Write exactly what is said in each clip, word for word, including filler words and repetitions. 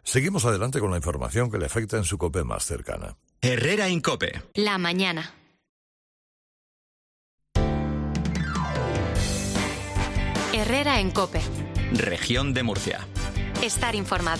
Seguimos adelante con la información que le afecta en su COPE más cercana. Herrera en COPE. La mañana. Herrera en COPE. Región de Murcia. Estar informado.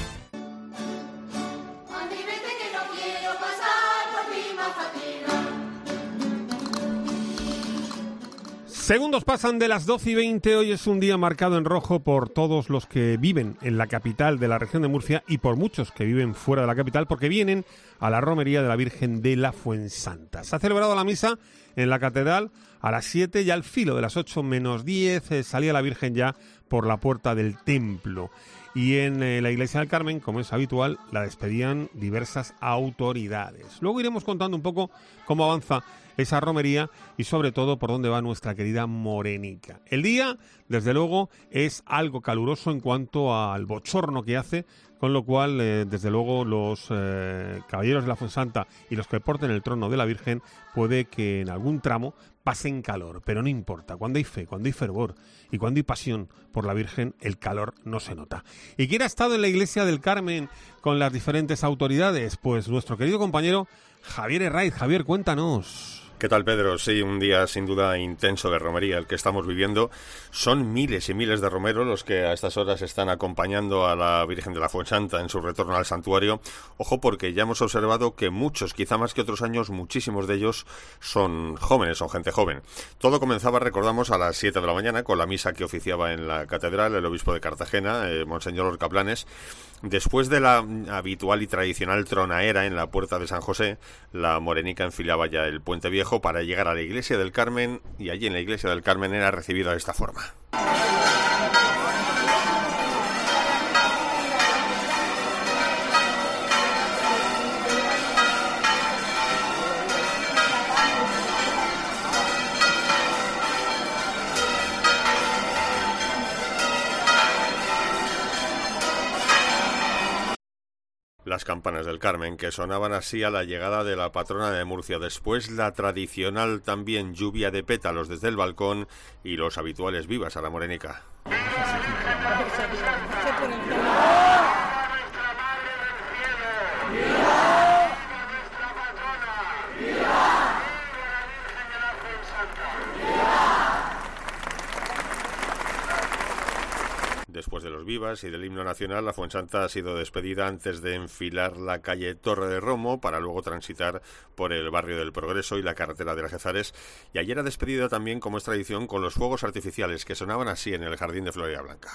Segundos pasan de las doce y veinte. Hoy es un día marcado en rojo por todos los que viven en la capital de la región de Murcia y por muchos que viven fuera de la capital, porque vienen a la romería de la Virgen de la Fuensanta. Se ha celebrado la misa en la catedral a las siete y al filo de las ocho menos diez eh, salía la Virgen ya por la puerta del templo. Y en eh, la iglesia del Carmen, como es habitual, la despedían diversas autoridades. Luego iremos contando un poco cómo avanza esa romería y sobre todo por dónde va nuestra querida Morenica. El día, desde luego, es algo caluroso en cuanto al bochorno que hace, con lo cual, eh, desde luego, los eh, caballeros de la Fuensanta y los que porten el trono de la Virgen puede que en algún tramo pasen calor, pero no importa. Cuando hay fe, cuando hay fervor y cuando hay pasión por la Virgen, el calor no se nota. ¿Y quién ha estado en la iglesia del Carmen con las diferentes autoridades? Pues nuestro querido compañero Javier Herraiz. Javier, cuéntanos. ¿Qué tal, Pedro? Sí, un día sin duda intenso de romería el que estamos viviendo. Son miles y miles de romeros los que a estas horas están acompañando a la Virgen de la Fuensanta en su retorno al santuario. Ojo, porque ya hemos observado que muchos, quizá más que otros años, muchísimos de ellos son jóvenes, son gente joven. Todo comenzaba, recordamos, a las siete de la mañana con la misa que oficiaba en la catedral el obispo de Cartagena, eh, Monseñor Orca Planes. Después de la habitual y tradicional tronaera en la puerta de San José, la morenica enfilaba ya el Puente Viejo para llegar a la iglesia del Carmen, y allí en la iglesia del Carmen era recibida de esta forma. Las campanas del Carmen, que sonaban así a la llegada de la patrona de Murcia. Después la tradicional también lluvia de pétalos desde el balcón y los habituales vivas a la morenica. Después de los vivas y del himno nacional, la Fuensanta ha sido despedida antes de enfilar la calle Torre de Romo para luego transitar por el barrio del Progreso y la carretera de Algézares. Y ayer ha despedida también, como es tradición, con los fuegos artificiales que sonaban así en el jardín de Florida Blanca.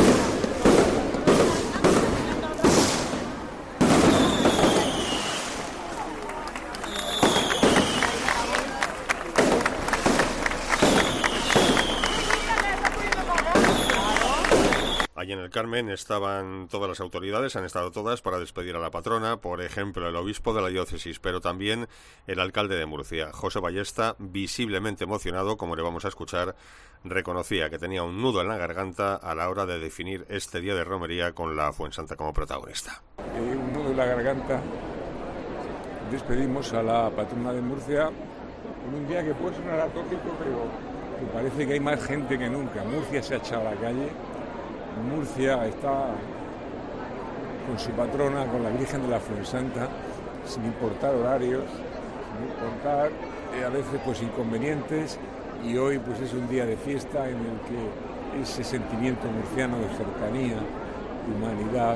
Allí en el Carmen estaban todas las autoridades, han estado todas para despedir a la patrona, por ejemplo el obispo de la diócesis, pero también el alcalde de Murcia, José Ballesta, visiblemente emocionado, como le vamos a escuchar, reconocía que tenía un nudo en la garganta a la hora de definir este día de romería con la Fuensanta como protagonista. Eh, un nudo en la garganta, despedimos a la patrona de Murcia en un día que puede sonar atópico, pero me parece que hay más gente que nunca. Murcia se ha echado a la calle. Murcia está con su patrona, con la Virgen de la Fuensanta, sin importar horarios, sin importar eh, a veces pues inconvenientes, y hoy pues es un día de fiesta en el que ese sentimiento murciano de cercanía, de humanidad,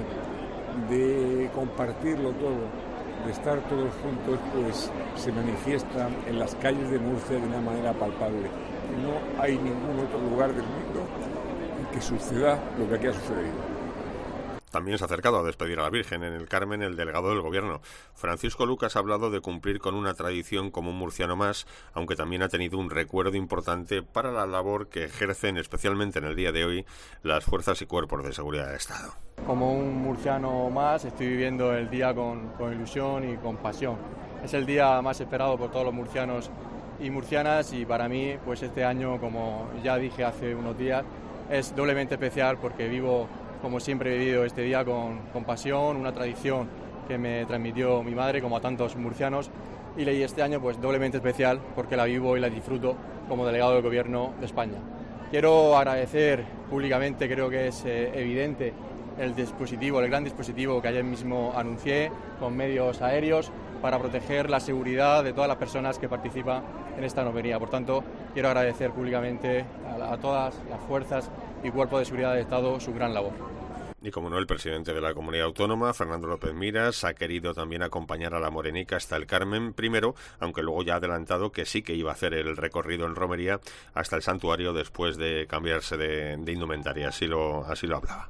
de compartirlo todo, de estar todos juntos, pues se manifiesta en las calles de Murcia de una manera palpable. No hay ningún otro lugar del mundo que suceda lo que aquí ha sucedido. También se ha acercado a despedir a la Virgen en el Carmen el delegado del Gobierno. Francisco Lucas ha hablado de cumplir con una tradición como un murciano más, aunque también ha tenido un recuerdo importante para la labor que ejercen, especialmente en el día de hoy, las fuerzas y cuerpos de seguridad del Estado. Como un murciano más, estoy viviendo el día con, con ilusión y con pasión. Es el día más esperado por todos los murcianos y murcianas, y para mí, pues este año, como ya dije hace unos días, es doblemente especial porque vivo, como siempre he vivido este día, con, con pasión, una tradición que me transmitió mi madre, como a tantos murcianos, y leí este año pues doblemente especial porque la vivo y la disfruto como delegado del Gobierno de España. Quiero agradecer públicamente, creo que es eh, evidente, el dispositivo, el gran dispositivo que ayer mismo anuncié, con medios aéreos, para proteger la seguridad de todas las personas que participan en esta romería. Por tanto, quiero agradecer públicamente a, a todas las fuerzas y cuerpos de seguridad del Estado su gran labor. Y como no, el presidente de la Comunidad Autónoma, Fernando López Miras, ha querido también acompañar a la Morenica hasta el Carmen primero, aunque luego ya ha adelantado que sí que iba a hacer el recorrido en romería hasta el santuario después de cambiarse de, de indumentaria. Así lo, así lo hablaba.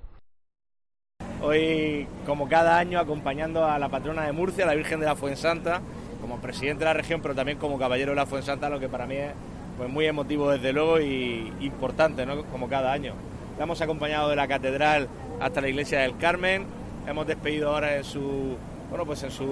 Hoy, como cada año, acompañando a la patrona de Murcia, la Virgen de la Fuensanta, como presidente de la región, pero también como caballero de la Fuensanta, lo que para mí es pues muy emotivo desde luego y importante, ¿no? Como cada año. La hemos acompañado de la catedral hasta la iglesia del Carmen, hemos despedido ahora en su bueno pues en su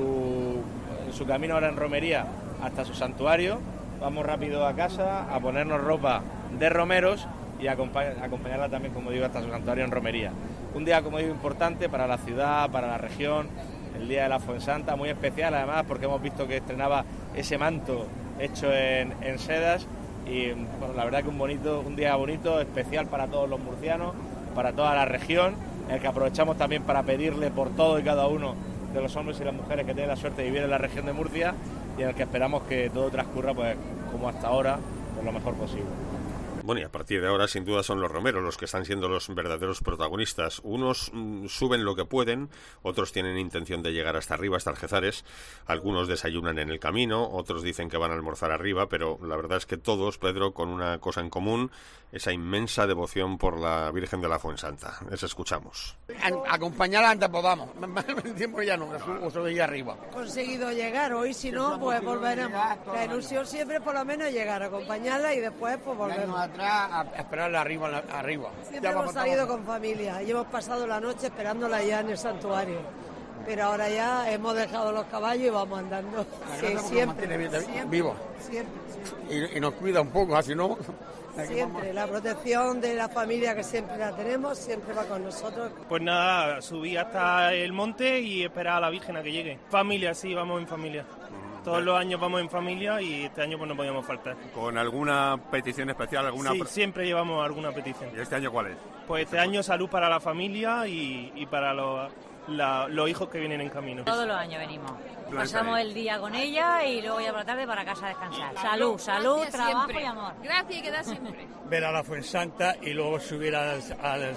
en su camino ahora en romería hasta su santuario. Vamos rápido a casa a ponernos ropa de romeros y a acompañarla también, como digo, hasta su santuario en romería. Un día, como digo, importante para la ciudad, para la región, el día de la Fuensanta, muy especial además porque hemos visto que estrenaba ese manto hecho en, en sedas y bueno, la verdad que un bonito, un día bonito, especial para todos los murcianos, para toda la región, en el que aprovechamos también para pedirle por todo y cada uno de los hombres y las mujeres que tienen la suerte de vivir en la región de Murcia y en el que esperamos que todo transcurra pues como hasta ahora, pues lo mejor posible. Bueno, y a partir de ahora, sin duda, son los romeros los que están siendo los verdaderos protagonistas. Unos mmm, suben lo que pueden, otros tienen intención de llegar hasta arriba, hasta Algeciras. Algunos desayunan en el camino, otros dicen que van a almorzar arriba, pero la verdad es que todos, Pedro, con una cosa en común, esa inmensa devoción por la Virgen de la Fuensanta. Les escuchamos. Acompañarla antes podamos. El tiempo ya no, otro día arriba. Conseguido llegar, hoy si no, pues volveremos. La ilusión siempre por lo menos llegar, acompañarla y después pues volvemos. Atrás a esperarla arriba, arriba. Siempre hemos salido con familia y hemos pasado la noche esperándola ya en el santuario. Pero ahora ya hemos dejado los caballos y vamos andando. Sí, siempre, siempre, vivo. Siempre, siempre. Y, y nos cuida un poco, así no. Siempre, la protección de la familia que siempre la tenemos, siempre va con nosotros. Pues nada, subí hasta el monte y esperar a la Virgen a que llegue. Familia, sí, vamos en familia. Todos los años vamos en familia y este año pues no podíamos faltar. ¿Con alguna petición especial? Alguna... Sí, siempre llevamos alguna petición. ¿Y este año cuál es? Pues este año salud para la familia y, y para los, la, los hijos que vienen en camino. Todos los años venimos. Pasamos el día con ella y luego ya por la tarde para casa a descansar. Salud, salud, Gracias trabajo siempre. Y amor. Gracias y queda siempre. Ver a la Fuensanta y luego subir al, al,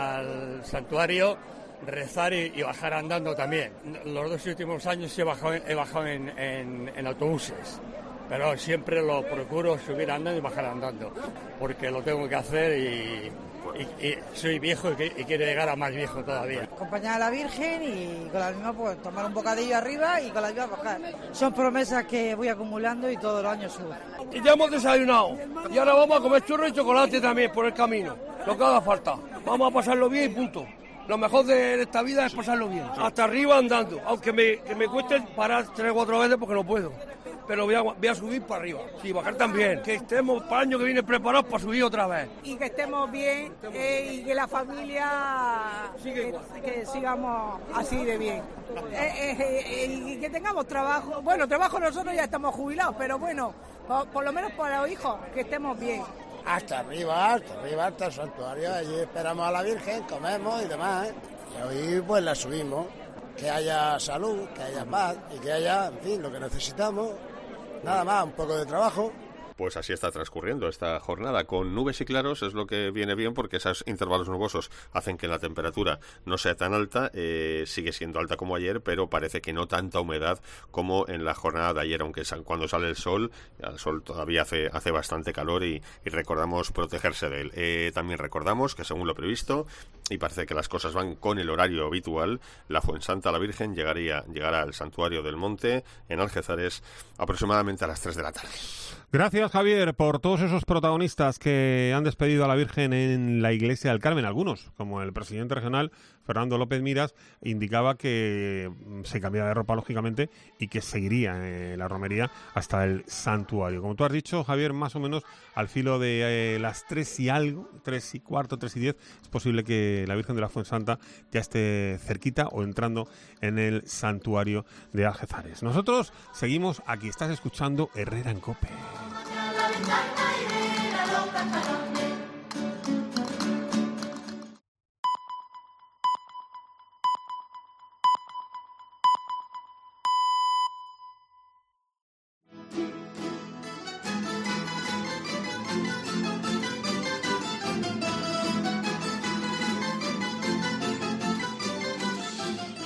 al santuario, rezar y, y bajar andando también. Los dos últimos años he bajado, he bajado en, en, en autobuses, pero siempre lo procuro subir andando y bajar andando, porque lo tengo que hacer y, y, y soy viejo y, y quiero llegar a más viejo todavía. Acompañar a la Virgen y con la misma pues tomar un bocadillo arriba y con la misma bajar. Son promesas que voy acumulando y todos los años subo. Y ya hemos desayunado y ahora vamos a comer churros y chocolate también por el camino, lo que haga falta. Vamos a pasarlo bien y punto. Lo mejor de esta vida es pasarlo bien. Hasta arriba andando, aunque me, que me cueste parar tres o cuatro veces porque no puedo. Pero voy a, voy a subir para arriba. Sí, bajar también. Que estemos para el año que viene preparados para subir otra vez. Y que estemos bien eh, y que la familia que, que sigamos así de bien. Eh, eh, eh, y que tengamos trabajo. Bueno, trabajo nosotros ya estamos jubilados, pero bueno, por, por lo menos para los hijos, que estemos bien. Hasta arriba, hasta arriba, hasta el santuario. Allí esperamos a la Virgen, comemos y demás. ¿eh? Y hoy pues la subimos. Que haya salud, que haya paz y que haya, en fin, lo que necesitamos. Nada más, un poco de trabajo. Pues así está transcurriendo esta jornada, con nubes y claros. Es lo que viene bien porque esos intervalos nubosos hacen que la temperatura no sea tan alta, eh, sigue siendo alta como ayer, pero parece que no tanta humedad como en la jornada de ayer, aunque cuando sale el sol, el sol todavía hace, hace bastante calor y, y recordamos protegerse de él. Eh, también recordamos que según lo previsto, y parece que las cosas van con el horario habitual, la Fuensanta, la Virgen, llegaría, llegará al santuario del Monte, en Algeciras, aproximadamente a las tres de la tarde. Gracias, Javier, por todos esos protagonistas que han despedido a la Virgen en la iglesia del Carmen. Algunos, como el presidente regional, Fernando López Miras, indicaba que se cambiaba de ropa, lógicamente, y que seguiría en la romería hasta el santuario. Como tú has dicho, Javier, más o menos al filo de eh, las tres y algo, tres y cuarto, tres y diez, es posible que la Virgen de la Fuensanta ya esté cerquita o entrando en el santuario de Algeciras. Nosotros seguimos aquí. Estás escuchando Herrera en COPE.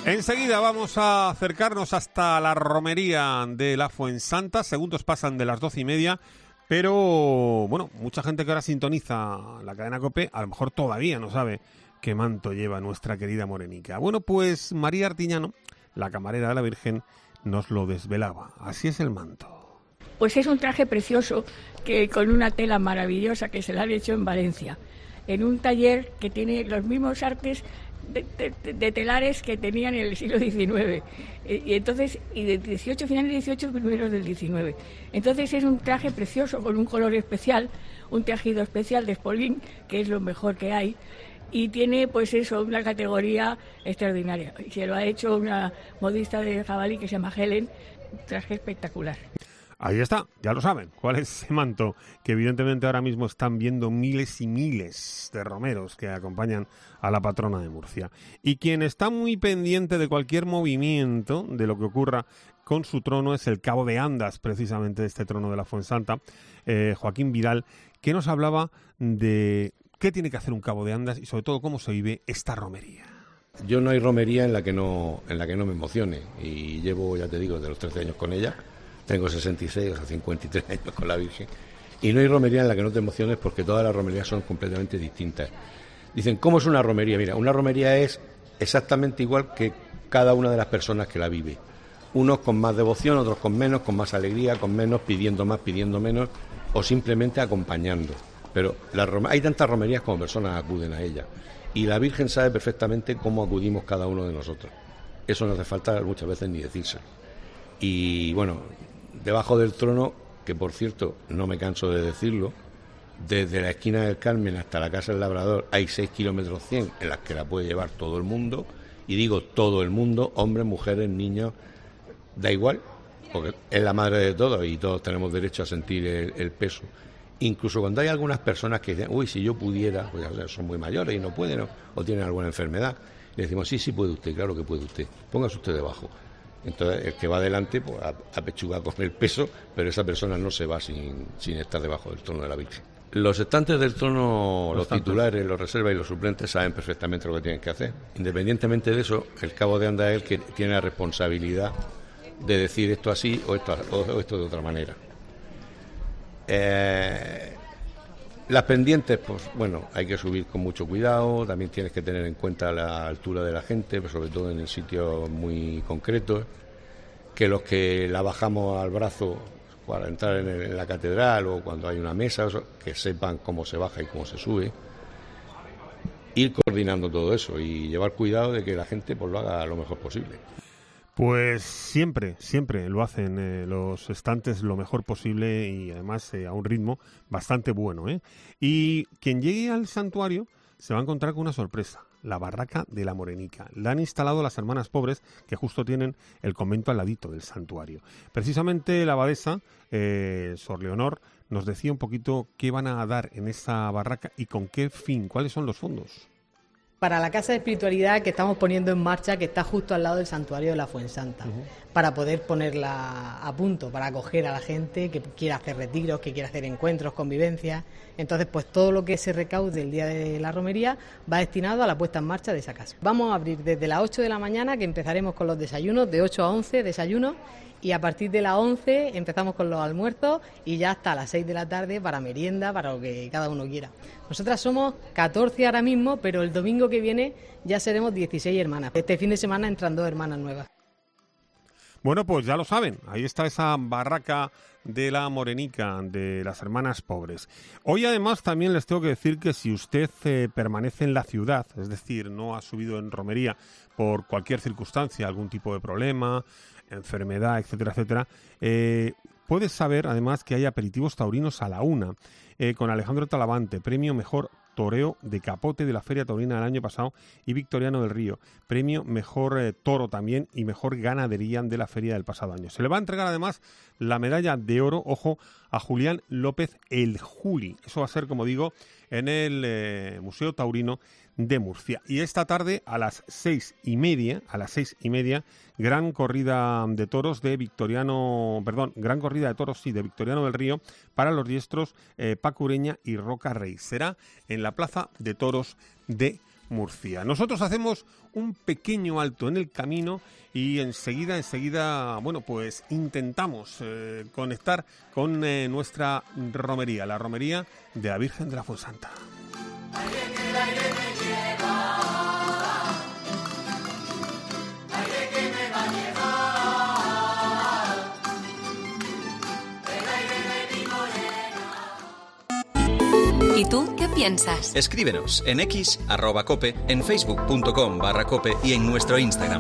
Enseguida vamos a acercarnos hasta la romería de la Fuensanta. Segundos pasan de las doce y media, pero bueno, mucha gente que ahora sintoniza la cadena COPE a lo mejor todavía no sabe qué manto lleva nuestra querida morenica. Bueno, pues María Artiñano, la camarera de la Virgen, nos lo desvelaba. Así es el manto. Pues es un traje precioso que con una tela maravillosa que se la han hecho en Valencia, en un taller que tiene los mismos artes De, de, de telares que tenían en el siglo diecinueve y entonces y de dieciocho, finales del dieciocho, primeros del diecinueve. Entonces es un traje precioso con un color especial, un tejido especial de espolín, que es lo mejor que hay, y tiene pues eso, una categoría extraordinaria. Se lo ha hecho una modista de jabalí que se llama Helen, un traje espectacular. Ahí está, ya lo saben, cuál es ese manto que evidentemente ahora mismo están viendo miles y miles de romeros que acompañan a la patrona de Murcia. Y quien está muy pendiente de cualquier movimiento, de lo que ocurra con su trono, es el cabo de Andas, precisamente de este trono de la Fuensanta, eh, Joaquín Vidal, que nos hablaba de qué tiene que hacer un cabo de Andas y sobre todo cómo se vive esta romería. Yo no hay romería en la que no, en la que no me emocione, y llevo, ya te digo, de los trece años con ella. Tengo sesenta y seis, o sea, cincuenta y tres años con la Virgen. Y no hay romería en la que no te emociones, porque todas las romerías son completamente distintas. Dicen, ¿cómo es una romería? Mira, una romería es exactamente igual que cada una de las personas que la vive. Unos con más devoción, otros con menos, con más alegría, con menos, pidiendo más, pidiendo menos, o simplemente acompañando. Pero la rom- hay tantas romerías como personas acuden a ella. Y la Virgen sabe perfectamente cómo acudimos cada uno de nosotros. Eso no hace falta muchas veces ni decírselo. Y bueno, debajo del trono, que por cierto no me canso de decirlo, desde la esquina del Carmen hasta la Casa del Labrador hay seis kilómetros cien en las que la puede llevar todo el mundo, y digo todo el mundo, hombres, mujeres, niños, da igual, porque es la madre de todos y todos tenemos derecho a sentir el, el peso. Incluso cuando hay algunas personas que dicen, uy, si yo pudiera, pues son muy mayores y no pueden, o, o tienen alguna enfermedad, le decimos, sí, sí puede usted, claro que puede usted, póngase usted debajo. Entonces el que va adelante pues apechuga con el peso, pero esa persona no se va sin, sin estar debajo del trono de la Virgen. Los estantes del trono, los, los titulares, los reservas y los suplentes saben perfectamente lo que tienen que hacer. Independientemente de eso, el cabo de Andas es el que tiene la responsabilidad de decir esto así o esto, o esto de otra manera. Eh, las pendientes, pues bueno, hay que subir con mucho cuidado, también tienes que tener en cuenta la altura de la gente, pero sobre todo en el sitio muy concreto, que los que la bajamos al brazo para entrar en, el, en la catedral o cuando hay una mesa, que sepan cómo se baja y cómo se sube, ir coordinando todo eso y llevar cuidado de que la gente pues lo haga lo mejor posible. Pues siempre, siempre lo hacen eh, los estantes lo mejor posible y además eh, a un ritmo bastante bueno, ¿eh? Y quien llegue al santuario se va a encontrar con una sorpresa, la barraca de la Morenica. La han instalado las hermanas pobres que justo tienen el convento al ladito del santuario. Precisamente la abadesa, eh, Sor Leonor, nos decía un poquito qué van a dar en esa barraca y con qué fin, cuáles son los fondos. Para la Casa de Espiritualidad que estamos poniendo en marcha, que está justo al lado del Santuario de la Fuensanta, uh-huh. para poder ponerla a punto, para acoger a la gente que quiera hacer retiros, que quiera hacer encuentros, convivencias. Entonces, pues todo lo que se recaude el día de la romería va destinado a la puesta en marcha de esa casa. Vamos a abrir desde las ocho de la mañana, que empezaremos con los desayunos, de ocho a once desayunos, y a partir de las once empezamos con los almuerzos y ya hasta las seis de la tarde para merienda, para lo que cada uno quiera. Nosotras somos catorce ahora mismo, pero el domingo que viene ya seremos dieciséis hermanas. Este fin de semana entran dos hermanas nuevas. Bueno, pues ya lo saben, ahí está esa barraca de la Morenica, de las hermanas pobres. Hoy además también les tengo que decir que si usted eh, permanece en la ciudad, es decir, no ha subido en romería por cualquier circunstancia, algún tipo de problema, enfermedad, etcétera, etcétera, eh, puedes saber además que hay aperitivos taurinos a la una, eh, con Alejandro Talavante, premio Mejor Toreo de Capote de la Feria Taurina del año pasado, y Victoriano del Río, premio Mejor eh, Toro también y Mejor Ganadería de la Feria del pasado año. Se le va a entregar además la medalla de oro, ojo, a Julián López el Juli. Eso va a ser, como digo, en el eh, Museo Taurino de Murcia. Y esta tarde a las seis y media, a las seis y media, gran corrida de toros de Victoriano, perdón, gran corrida de toros, sí, de Victoriano del Río para los diestros eh, Paco Ureña y Roca Rey. Será en la Plaza de Toros de Murcia. Nosotros hacemos un pequeño alto en el camino y enseguida, enseguida, bueno, pues intentamos eh, conectar con eh, nuestra romería, la romería de la Virgen de la Fuensanta. ¿Y tú qué piensas? Escríbenos en X, arroba cope, en facebook.com barra cope y en nuestro Instagram.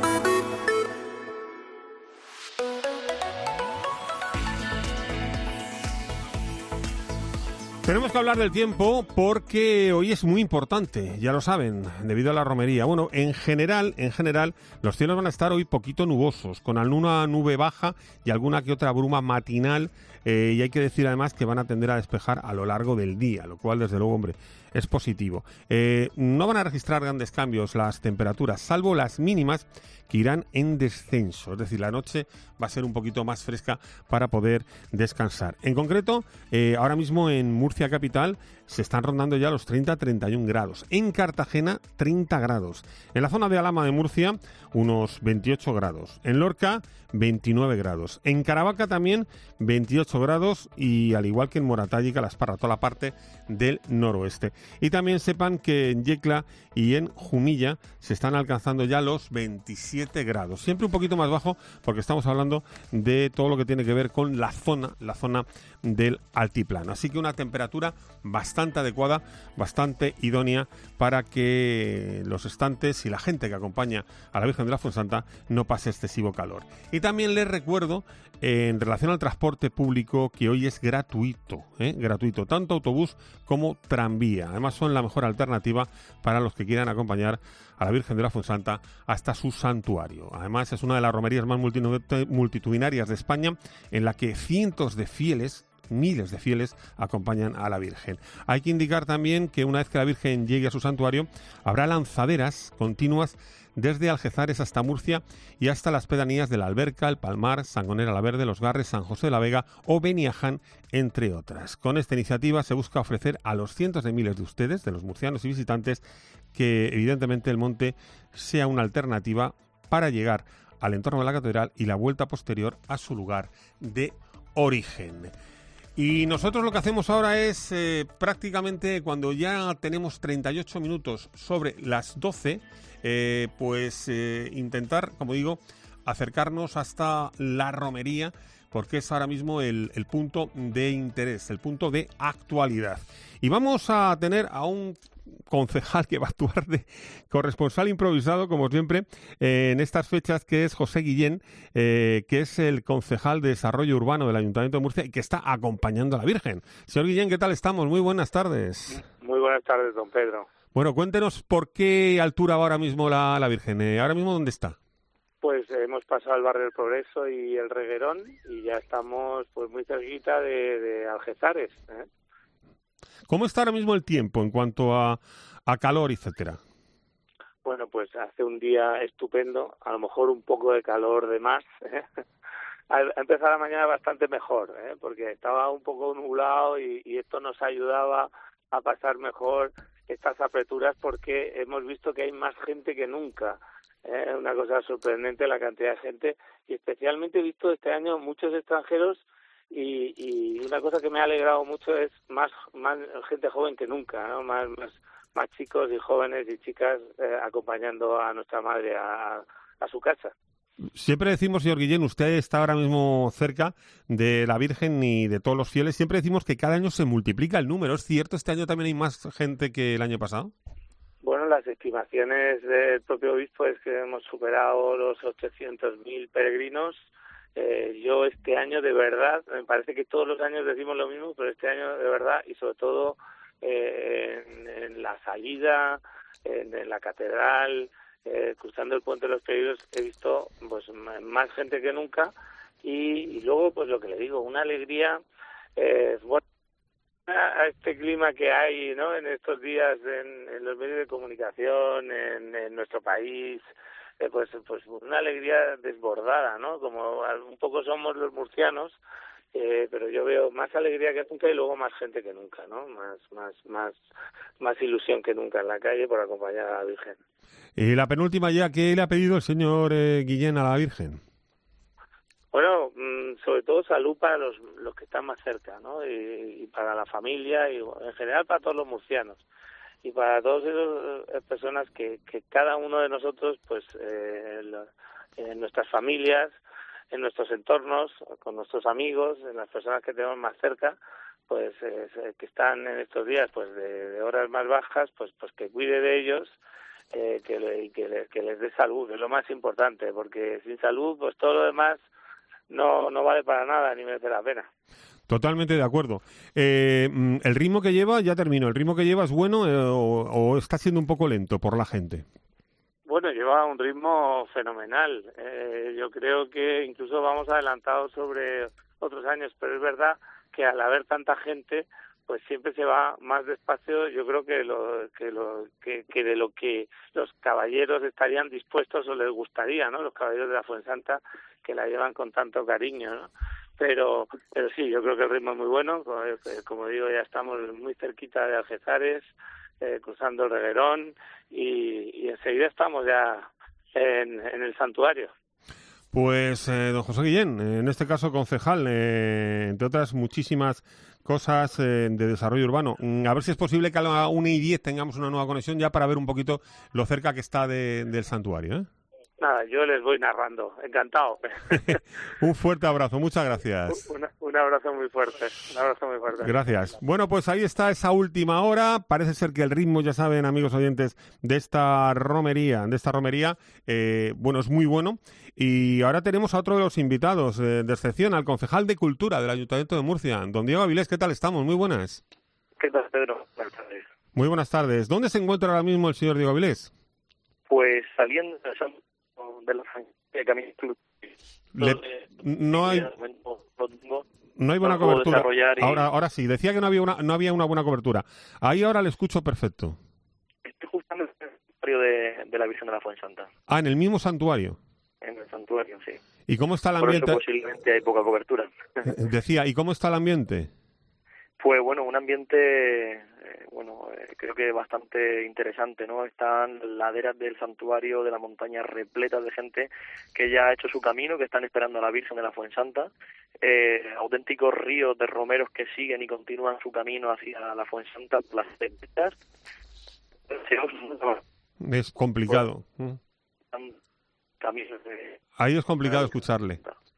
Tenemos que hablar del tiempo porque hoy es muy importante, ya lo saben, debido a la romería. Bueno, en general, en general, los cielos van a estar hoy poquito nubosos, con alguna nube baja y alguna que otra bruma matinal, eh, y hay que decir además que van a tender a despejar a lo largo del día, lo cual, desde luego, hombre, es positivo. Eh, no van a registrar grandes cambios las temperaturas, salvo las mínimas, que irán en descenso, es decir, la noche va a ser un poquito más fresca para poder descansar. En concreto, eh, ahora mismo en Murcia capital se están rondando ya los treinta a treinta y un grados, en Cartagena treinta grados, en la zona de Alhama de Murcia unos veintiocho grados, en Lorca veintinueve grados, en Caravaca también veintiocho grados y al igual que en Moratalla y Calasparra, toda la parte del noroeste. Y también sepan que en Yecla y en Jumilla se están alcanzando ya los veintisiete grados, siempre un poquito más bajo porque estamos hablando de todo lo que tiene que ver con la zona, la zona del altiplano. Así que una temperatura bastante adecuada, bastante idónea para que los estantes y la gente que acompaña a la Virgen de la Fuensanta no pase excesivo calor. Y también les recuerdo, eh, en relación al transporte público, que hoy es gratuito, ¿eh? gratuito, tanto autobús como tranvía. Además son la mejor alternativa para los que quieran acompañar a la Virgen de la Fuensanta hasta su santuario. Además es una de las romerías más multitudinarias de España, en la que cientos de fieles, miles de fieles acompañan a la Virgen. Hay que indicar también que una vez que la Virgen llegue a su santuario, habrá lanzaderas continuas desde Algezares hasta Murcia y hasta las pedanías de la Alberca, el Palmar, Sangonera la Verde, Los Garres, San José de la Vega o Beniaján, entre otras. Con esta iniciativa se busca ofrecer a los cientos de miles de ustedes, de los murcianos y visitantes, que evidentemente el monte sea una alternativa para llegar al entorno de la catedral y la vuelta posterior a su lugar de origen. Y nosotros lo que hacemos ahora es eh, prácticamente cuando ya tenemos treinta y ocho minutos sobre las doce, eh, pues eh, intentar, como digo, acercarnos hasta la romería, porque es ahora mismo el, el punto de interés, el punto de actualidad. Y vamos a tener a un concejal que va a actuar de corresponsal improvisado, como siempre, eh, en estas fechas, que es José Guillén, eh, que es el concejal de Desarrollo Urbano del Ayuntamiento de Murcia y que está acompañando a la Virgen. Señor Guillén, ¿qué tal estamos? Muy buenas tardes. Muy buenas tardes, don Pedro. Bueno, cuéntenos por qué altura va ahora mismo la, la Virgen. Eh, ¿Ahora mismo dónde está? Pues eh, hemos pasado el barrio del Progreso y el Reguerón y ya estamos pues muy cerquita de, de Algezares, ¿eh? ¿Cómo está ahora mismo el tiempo en cuanto a, a calor, etcétera? Bueno, pues hace un día estupendo, a lo mejor un poco de calor de más, ¿eh? Ha empezado la mañana bastante mejor, ¿eh? Porque estaba un poco nublado y, y esto nos ayudaba a pasar mejor estas aperturas porque hemos visto que hay más gente que nunca. ¿eh? Una cosa sorprendente la cantidad de gente y especialmente he visto este año muchos extranjeros. Y, y una cosa que me ha alegrado mucho es más, más gente joven que nunca, ¿no? Más, más, más chicos y jóvenes y chicas eh, acompañando a nuestra madre a, a su casa. Siempre decimos, señor Guillén, usted está ahora mismo cerca de la Virgen y de todos los fieles, siempre decimos que cada año se multiplica el número. ¿Es cierto? ¿Este año también hay más gente que el año pasado? Bueno, las estimaciones del propio obispo es que hemos superado los ochocientos mil peregrinos. Eh, yo este año de verdad, me parece que todos los años decimos lo mismo, pero este año de verdad y sobre todo eh, en, en la salida, en, en la catedral, eh, cruzando el puente de los Peligros, he visto pues más gente que nunca y, y luego pues lo que le digo, una alegría, eh, bueno, a este clima que hay, ¿no? En estos días en, en los medios de comunicación, en, en nuestro país. Eh, pues pues una alegría desbordada, ¿no? Como un poco somos los murcianos Eh, pero yo veo más alegría que nunca y luego más gente que nunca, ¿no? Más, más, más, más ilusión que nunca en la calle por acompañar a la Virgen. Y la penúltima ya, ¿qué le ha pedido el señor eh, Guillén a la Virgen? Bueno, mmm, sobre todo salud para los, los que están más cerca, ¿no? Y, y para la familia y en general para todos los murcianos. Y para todas esas personas que, que cada uno de nosotros, pues, eh, lo, en nuestras familias, en nuestros entornos, con nuestros amigos, en las personas que tenemos más cerca, pues eh, que están en estos días pues de, de horas más bajas, pues pues que cuide de ellos, eh, que, le, que, le, que les dé salud, es lo más importante, porque sin salud pues todo lo demás no no vale para nada ni merece la pena. Totalmente de acuerdo. Eh, ¿El ritmo que lleva, ya termino, el ritmo que lleva es bueno eh, o, o está siendo un poco lento por la gente? Bueno, lleva un ritmo fenomenal. Eh, yo creo que incluso vamos adelantados sobre otros años, pero es verdad que al haber tanta gente, pues siempre se va más despacio. Yo creo que lo que lo que, que de lo que los caballeros estarían dispuestos o les gustaría, ¿no? Los caballeros de la Fuensanta, que la llevan con tanto cariño, ¿no? Pero, pero sí, yo creo que el ritmo es muy bueno. Como, como digo, ya estamos muy cerquita de Algezares, Eh, cruzando el Reguerón y, y enseguida estamos ya en, en el santuario. Pues, eh, don José Guillén, en este caso concejal, eh, entre otras muchísimas cosas eh, de desarrollo urbano. A ver si es posible que a la una y diez tengamos una nueva conexión ya para ver un poquito lo cerca que está de, del santuario, ¿eh? Nada, yo les voy narrando, encantado. Un fuerte abrazo, muchas gracias. Un, un abrazo muy fuerte, un abrazo muy fuerte. Gracias. Bueno, pues ahí está esa última hora. Parece ser que el ritmo, ya saben, amigos oyentes, de esta romería, de esta romería, eh, bueno, es muy bueno. Y ahora tenemos a otro de los invitados eh, de excepción, al concejal de Cultura del Ayuntamiento de Murcia, don Diego Avilés. ¿Qué tal estamos? Muy buenas. ¿Qué tal, Pedro? Buenas tardes. Muy buenas tardes. ¿Dónde se encuentra ahora mismo el señor Diego Avilés? Pues saliendo de la de camino. Le, no hay no hay buena cobertura. Y... Ahora, ahora sí. Decía que no había una no había una buena cobertura. Ahí ahora le escucho perfecto. Estoy justamente en el santuario de, de la Virgen de la Fuensanta. Ah, en el mismo santuario. En el santuario, sí. ¿Y cómo está el ambiente? Por eso posiblemente hay poca cobertura. Decía, ¿y cómo está el ambiente? Pues bueno, un ambiente, eh, bueno, eh, creo que bastante interesante, ¿no? Están laderas del santuario de la montaña repletas de gente que ya ha hecho su camino, que están esperando a la Virgen de la Fuensanta, eh, auténticos ríos de romeros que siguen y continúan su camino hacia la Fuensanta, las tempestas. Es complicado. Ahí es complicado escucharle.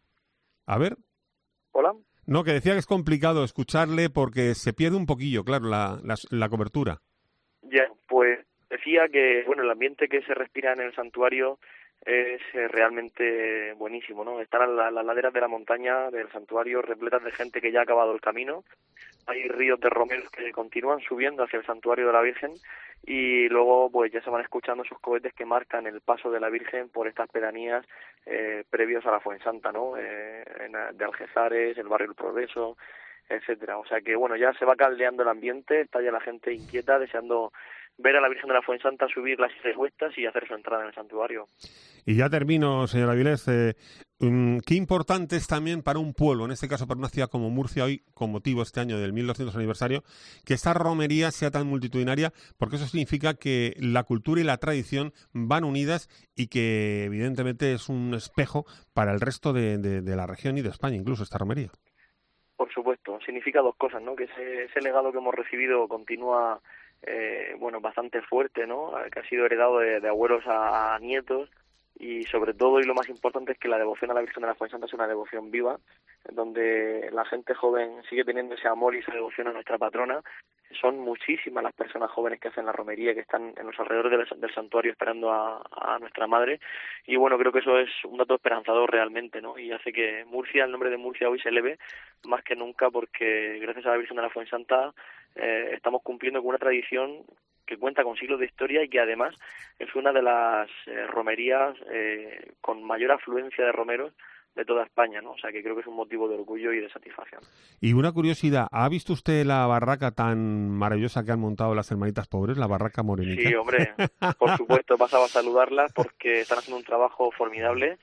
A ver. Hola. No, que decía que es complicado escucharle porque se pierde un poquillo, claro, la, la, la cobertura. Ya, pues decía que, bueno, el ambiente que se respira en el santuario es eh, realmente buenísimo, ¿no? Están las, las laderas de la montaña del santuario repletas de gente que ya ha acabado el camino. Hay ríos de romeros que continúan subiendo hacia el santuario de la Virgen y luego pues ya se van escuchando esos cohetes que marcan el paso de la Virgen por estas pedanías eh, previos a la Fuensanta, ¿no? Eh, en, de Algezares, el barrio El Progreso, etcétera. O sea que bueno, ya se va caldeando el ambiente, está ya la gente inquieta deseando ver a la Virgen de la Fuensanta subir las seis vueltas y hacer su entrada en el santuario. Y ya termino, señor Avilés. Eh, um, qué importante es también para un pueblo, en este caso para una ciudad como Murcia, hoy con motivo este año del mil doscientos aniversario, que esta romería sea tan multitudinaria, porque eso significa que la cultura y la tradición van unidas y que evidentemente es un espejo para el resto de, de, de la región y de España, incluso esta romería. Por supuesto, significa dos cosas, ¿no? Que ese, ese legado que hemos recibido continúa Eh, bueno, bastante fuerte, ¿no? Que ha sido heredado de, de abuelos a, a nietos y sobre todo, y lo más importante, es que la devoción a la Virgen de la Fuensanta es una devoción viva, donde la gente joven sigue teniendo ese amor y esa devoción a nuestra patrona. Son muchísimas las personas jóvenes que hacen la romería, que están en los alrededores del, del santuario esperando a, a nuestra madre, y bueno, creo que eso es un dato esperanzador realmente, ¿no? Y hace que Murcia, el nombre de Murcia hoy se eleve más que nunca, porque gracias a la Virgen de la Fuensanta eh, estamos cumpliendo con una tradición que cuenta con siglos de historia y que además es una de las eh, romerías eh, con mayor afluencia de romeros de toda España, ¿no? O sea que creo que es un motivo de orgullo y de satisfacción. Y una curiosidad, ¿ha visto usted la barraca tan maravillosa que han montado las Hermanitas Pobres, la barraca morenita? Sí, hombre, por supuesto, pasaba a saludarlas porque están haciendo un trabajo formidable.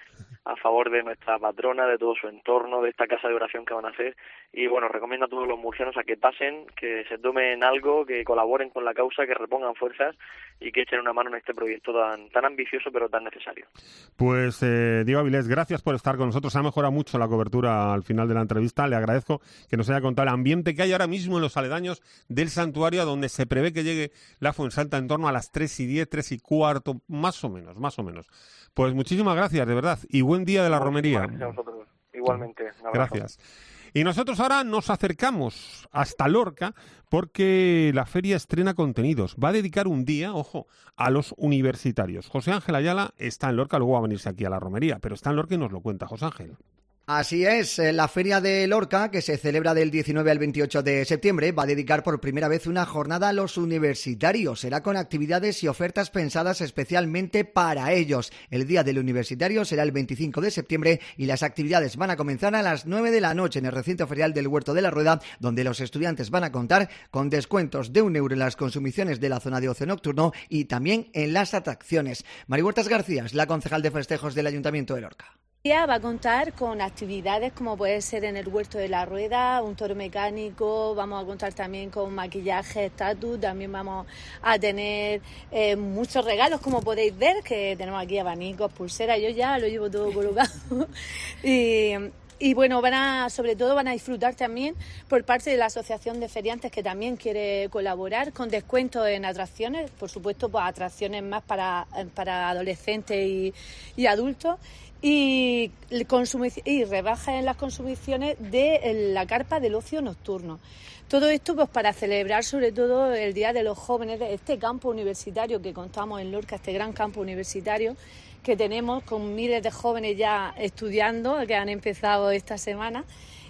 a favor de nuestra patrona, de todo su entorno, de esta casa de oración que van a hacer. Y bueno, recomiendo a todos los murcianos a que pasen, que se tomen algo, que colaboren con la causa, que repongan fuerzas y que echen una mano en este proyecto tan, tan ambicioso pero tan necesario. Pues eh, Diego Avilés, gracias por estar con nosotros. Se ha mejorado mucho la cobertura al final de la entrevista. Le agradezco que nos haya contado el ambiente que hay ahora mismo en los aledaños del santuario, a donde se prevé que llegue la Fuensanta en torno a las tres y diez, tres y cuarto, más o menos, más o menos. Pues muchísimas gracias, de verdad, y buen día de la romería. Gracias a vosotros. Igualmente. Un abrazo. Gracias. Y nosotros ahora nos acercamos hasta Lorca porque la feria estrena contenidos. Va a dedicar un día, ojo, a los universitarios. José Ángel Ayala está en Lorca, luego va a venirse aquí a la romería, pero está en Lorca y nos lo cuenta José Ángel. Así es, la Feria de Lorca, que se celebra del diecinueve al veintiocho de septiembre, va a dedicar por primera vez una jornada a los universitarios. Será con actividades y ofertas pensadas especialmente para ellos. El Día del Universitario será el veinticinco de septiembre y las actividades van a comenzar a las nueve de la noche en el recinto ferial del Huerto de la Rueda, donde los estudiantes van a contar con descuentos de un euro en las consumiciones de la zona de ocio nocturno y también en las atracciones. Mari Huertas García es la concejal de festejos del Ayuntamiento de Lorca. Va a contar con actividades como puede ser en el Huerto de la Rueda, un toro mecánico, vamos a contar también con maquillaje, estatus, también vamos a tener eh, muchos regalos, como podéis ver, que tenemos aquí abanicos, pulseras, yo ya lo llevo todo colocado. y... Y bueno, van a, sobre todo van a disfrutar también por parte de la Asociación de Feriantes, que también quiere colaborar con descuentos en atracciones, por supuesto, pues atracciones más para, para adolescentes y, y adultos, y, y rebajas en las consumiciones de la carpa del ocio nocturno. Todo esto pues para celebrar sobre todo el Día de los Jóvenes, de este campo universitario que contamos en Lorca, este gran campo universitario que tenemos con miles de jóvenes ya estudiando, que han empezado esta semana,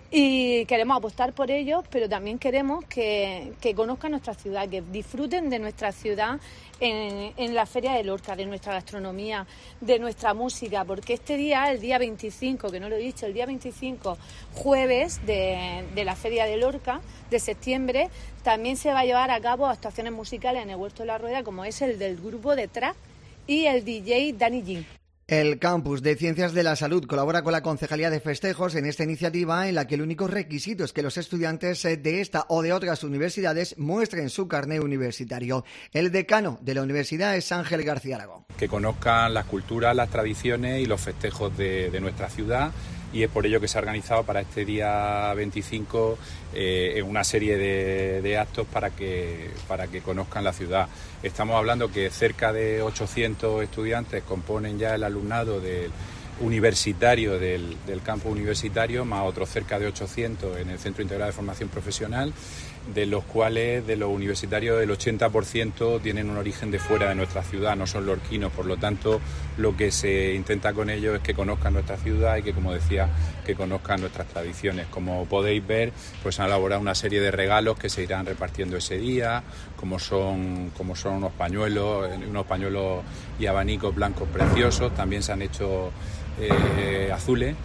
y queremos apostar por ellos, pero también queremos que, que conozcan nuestra ciudad, que disfruten de nuestra ciudad en, en la Feria de Lorca, de nuestra gastronomía, de nuestra música, porque este día, el día veinticinco, que no lo he dicho, el día veinticinco, jueves de, de la Feria de Lorca, de septiembre, también se va a llevar a cabo actuaciones musicales en el Huerto de la Rueda, como es el del grupo de Trap y el D J Danny Jim. El Campus de Ciencias de la Salud colabora con la Concejalía de Festejos en esta iniciativa en la que el único requisito es que los estudiantes de esta o de otras universidades muestren su carné universitario. El decano de la universidad es Ángel García Aragón. Que conozcan las culturas, las tradiciones y los festejos de, de nuestra ciudad, y es por ello que se ha organizado para este día veinticinco eh, una serie de, de actos para que, para que conozcan la ciudad. Estamos hablando que cerca de ochocientos estudiantes componen ya el alumnado del universitario del, del campus universitario, más otros cerca de ochocientos en el Centro Integrado de Formación Profesional, de los cuales de los universitarios el ochenta por ciento tienen un origen de fuera de nuestra ciudad, no son lorquinos. Por lo tanto, lo que se intenta con ellos es que conozcan nuestra ciudad y que, como decía, que conozcan nuestras tradiciones. Como podéis ver, pues han elaborado una serie de regalos que se irán repartiendo ese día, como son, como son unos pañuelos, unos pañuelos y abanicos blancos preciosos. También se han hecho eh, azules.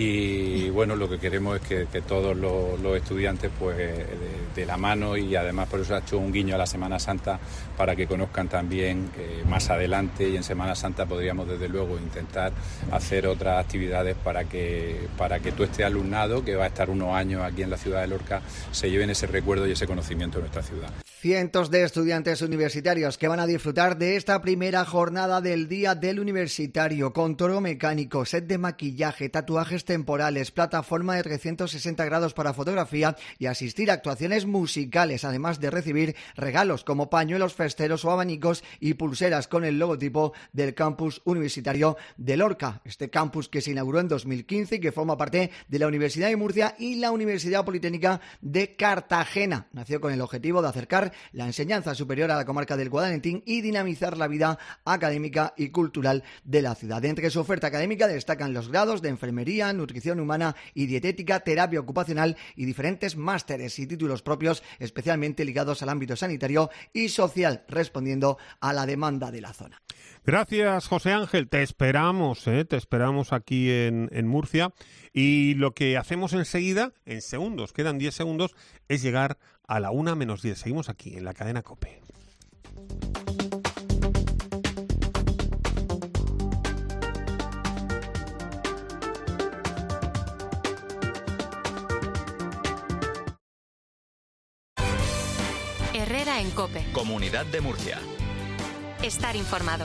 Y bueno, lo que queremos es que, que todos los, los estudiantes pues de, de la mano, y además por eso ha hecho un guiño a la Semana Santa para que conozcan también eh, más adelante, y en Semana Santa podríamos desde luego intentar hacer otras actividades para que para que todo este alumnado que va a estar unos años aquí en la ciudad de Lorca se lleven ese recuerdo y ese conocimiento de nuestra ciudad. Cientos de estudiantes universitarios que van a disfrutar de esta primera jornada del Día del Universitario, con toro mecánico, set de maquillaje, tatuajes temporales, plataforma de trescientos sesenta grados para fotografía y asistir a actuaciones musicales, además de recibir regalos como pañuelos festeros o abanicos y pulseras con el logotipo del Campus Universitario de Lorca. Este campus que se inauguró en dos mil quince y que forma parte de la Universidad de Murcia y la Universidad Politécnica de Cartagena. Nació con el objetivo de acercar la enseñanza superior a la comarca del Guadalentín y dinamizar la vida académica y cultural de la ciudad. Entre su oferta académica destacan los grados de enfermería, nutrición humana y dietética, terapia ocupacional y diferentes másteres y títulos propios especialmente ligados al ámbito sanitario y social, respondiendo a la demanda de la zona. Gracias, José Ángel. Te esperamos, ¿eh? Te esperamos aquí en, en Murcia. Y lo que hacemos enseguida, en segundos, quedan diez segundos, es llegar a la una menos diez. Seguimos aquí en la cadena COPE. Herrera en COPE. Comunidad de Murcia. Estar informado.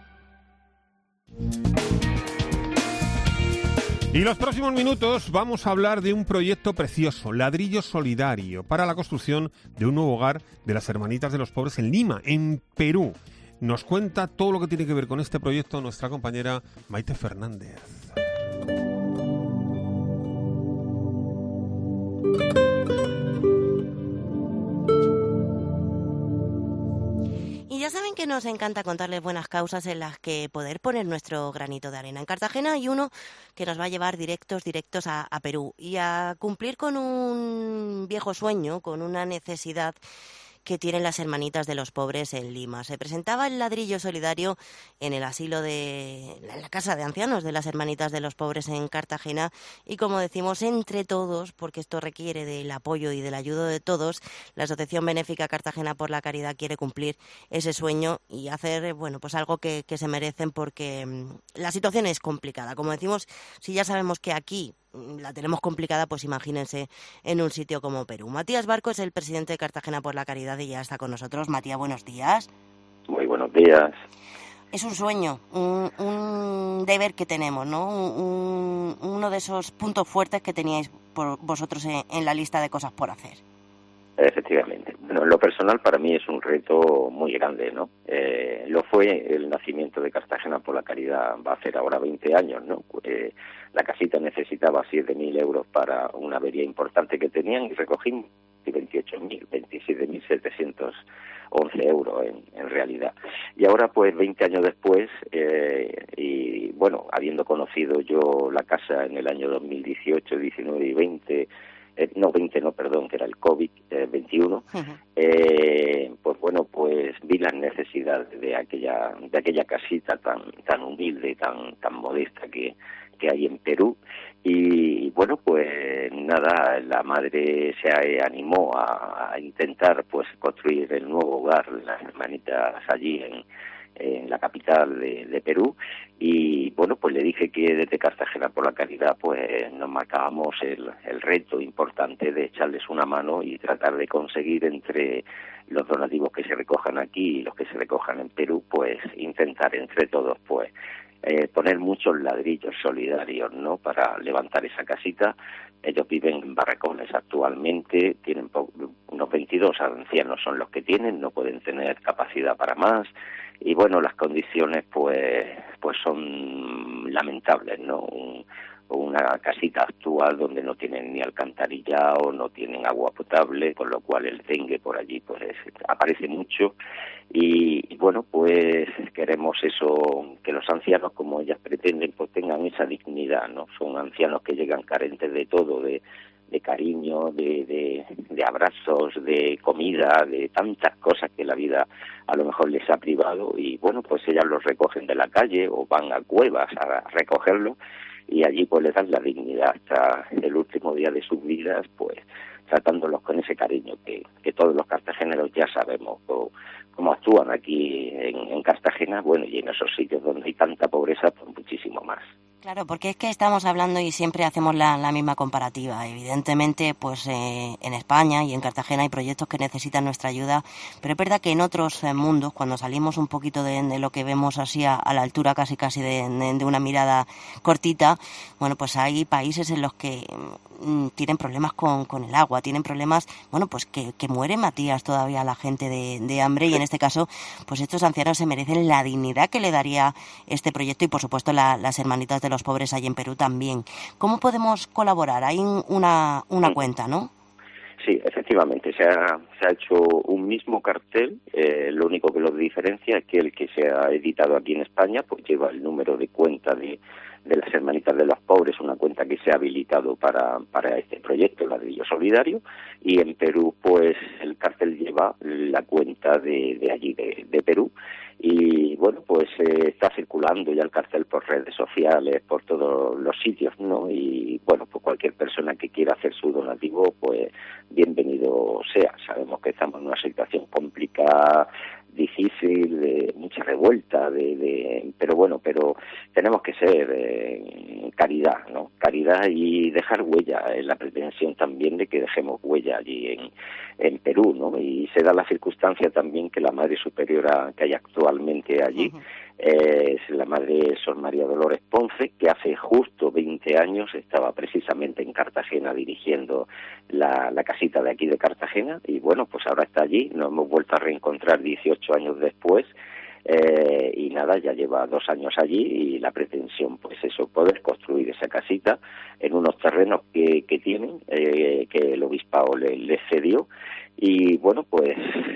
Y los próximos minutos vamos a hablar de un proyecto precioso, Ladrillo Solidario, para la construcción de un nuevo hogar de las Hermanitas de los Pobres en Lima, en Perú. Nos cuenta todo lo que tiene que ver con este proyecto nuestra compañera Maite Fernández. Y ya saben que nos encanta contarles buenas causas en las que poder poner nuestro granito de arena. En Cartagena hay uno que nos va a llevar directos, directos a, a Perú y a cumplir con un viejo sueño, con una necesidad que tienen las Hermanitas de los Pobres en Lima. Se presentaba el ladrillo solidario en el asilo de... en la casa de ancianos de las Hermanitas de los Pobres en Cartagena y, como decimos, entre todos, porque esto requiere del apoyo y del ayuda de todos, la Asociación Benéfica Cartagena por la Caridad quiere cumplir ese sueño y hacer, bueno, pues algo que, que se merecen porque mmm, la situación es complicada. Como decimos, si ya sabemos que aquí la tenemos complicada, pues imagínense en un sitio como Perú. Matías Barco es el presidente de Cartagena por la Caridad y ya está con nosotros. Matías, buenos días. Muy buenos días. Es un sueño, un, un deber que tenemos, ¿no? Un, uno de esos puntos fuertes que teníais por vosotros en, en la lista de cosas por hacer. Efectivamente. Bueno, en lo personal para mí es un reto muy grande, ¿no? Eh, lo fue el nacimiento de Cartagena por la Caridad, va a hacer ahora veinte años, ¿no? Eh, la casita necesitaba siete mil euros para una avería importante que tenían y recogimos veintiocho mil, veintisiete mil setecientos once euros en, en realidad. Y ahora, pues, veinte años después, eh, y bueno, habiendo conocido yo la casa en el año dos mil dieciocho, diecinueve y veinte, Eh, no, veinte no, perdón, que era el COVID, eh, veintiuno, uh-huh. eh, pues bueno, pues vi las necesidades de aquella de aquella casita tan tan humilde, tan tan modesta que, que hay en Perú, y bueno, pues nada, la madre se animó a, a intentar pues construir el nuevo hogar de las hermanitas allí en en la capital de, de Perú, y bueno, pues le dije que desde Cartagena por la Caridad pues nos marcábamos el, el reto importante de echarles una mano y tratar de conseguir entre los donativos que se recojan aquí y los que se recojan en Perú, pues intentar entre todos pues eh, poner muchos ladrillos solidarios, ¿no?, para levantar esa casita. Ellos viven en barracones actualmente, tienen po- unos veintidós ancianos son los que tienen, no pueden tener capacidad para más. Y bueno, las condiciones pues pues son lamentables, ¿no? Un, una casita actual donde no tienen ni alcantarillado, no tienen agua potable, con lo cual el dengue por allí pues aparece mucho. Y, y bueno, pues queremos eso, que los ancianos, como ellas pretenden, pues tengan esa dignidad, ¿no? Son ancianos que llegan carentes de todo, de de cariño, de, de, de abrazos, de comida, de tantas cosas que la vida a lo mejor les ha privado, y bueno, pues ellas los recogen de la calle o van a cuevas a recogerlo y allí pues les dan la dignidad hasta el último día de sus vidas, pues tratándolos con ese cariño que, que todos los cartageneros ya sabemos o, cómo actúan aquí en, en Cartagena, bueno, y en esos sitios donde hay tanta pobreza, pues muchísimo más. Claro, porque es que estamos hablando y siempre hacemos la, la misma comparativa. Evidentemente, pues eh, en España y en Cartagena hay proyectos que necesitan nuestra ayuda, pero es verdad que en otros eh, mundos, cuando salimos un poquito de, de lo que vemos así a, a la altura casi casi de, de, de una mirada cortita, bueno, pues hay países en los que mm, tienen problemas con, con el agua, tienen problemas, bueno, pues que, que muere, Matías, todavía la gente de, de hambre, y en este caso, pues estos ancianos se merecen la dignidad que le daría este proyecto y, por supuesto, la, las hermanitas de los pobres allí en Perú también. ¿Cómo podemos colaborar? Hay una, una cuenta, ¿no? Sí, efectivamente, se ha, se ha hecho un mismo cartel, eh, lo único que lo diferencia es que el que se ha editado aquí en España pues lleva el número de cuenta de, de las hermanitas de los pobres, una cuenta que se ha habilitado para, para este proyecto, el Ladrillo Solidario, y en Perú pues el cartel lleva la cuenta de, de allí, de, de Perú, y bueno, pues eh, está circulando ya el cartel por redes sociales, por todos los sitios, ¿no? Y bueno, pues cualquier persona que quiera hacer su donativo, pues bienvenido sea. Sabemos que estamos en una situación complicada, difícil, de mucha revuelta, de, de pero bueno, pero tenemos que ser eh, caridad, ¿no? Caridad y dejar huella, en la pretensión también de que dejemos huella allí en, en Perú, ¿no? Y se da la circunstancia también que la Madre Superiora que hay actualmente allí uh-huh. eh, es la Madre Sor María Dolores Ponce, que hace justo veinte años estaba precisamente en Cartagena dirigiendo la, la casita de aquí de Cartagena, y bueno, pues ahora está allí, nos hemos vuelto a reencontrar dieciocho años después. Eh, y nada, ya lleva dos años allí y la pretensión, pues eso, poder construir esa casita en unos terrenos que, que tienen, eh, que el obispado le, le cedió, y bueno, pues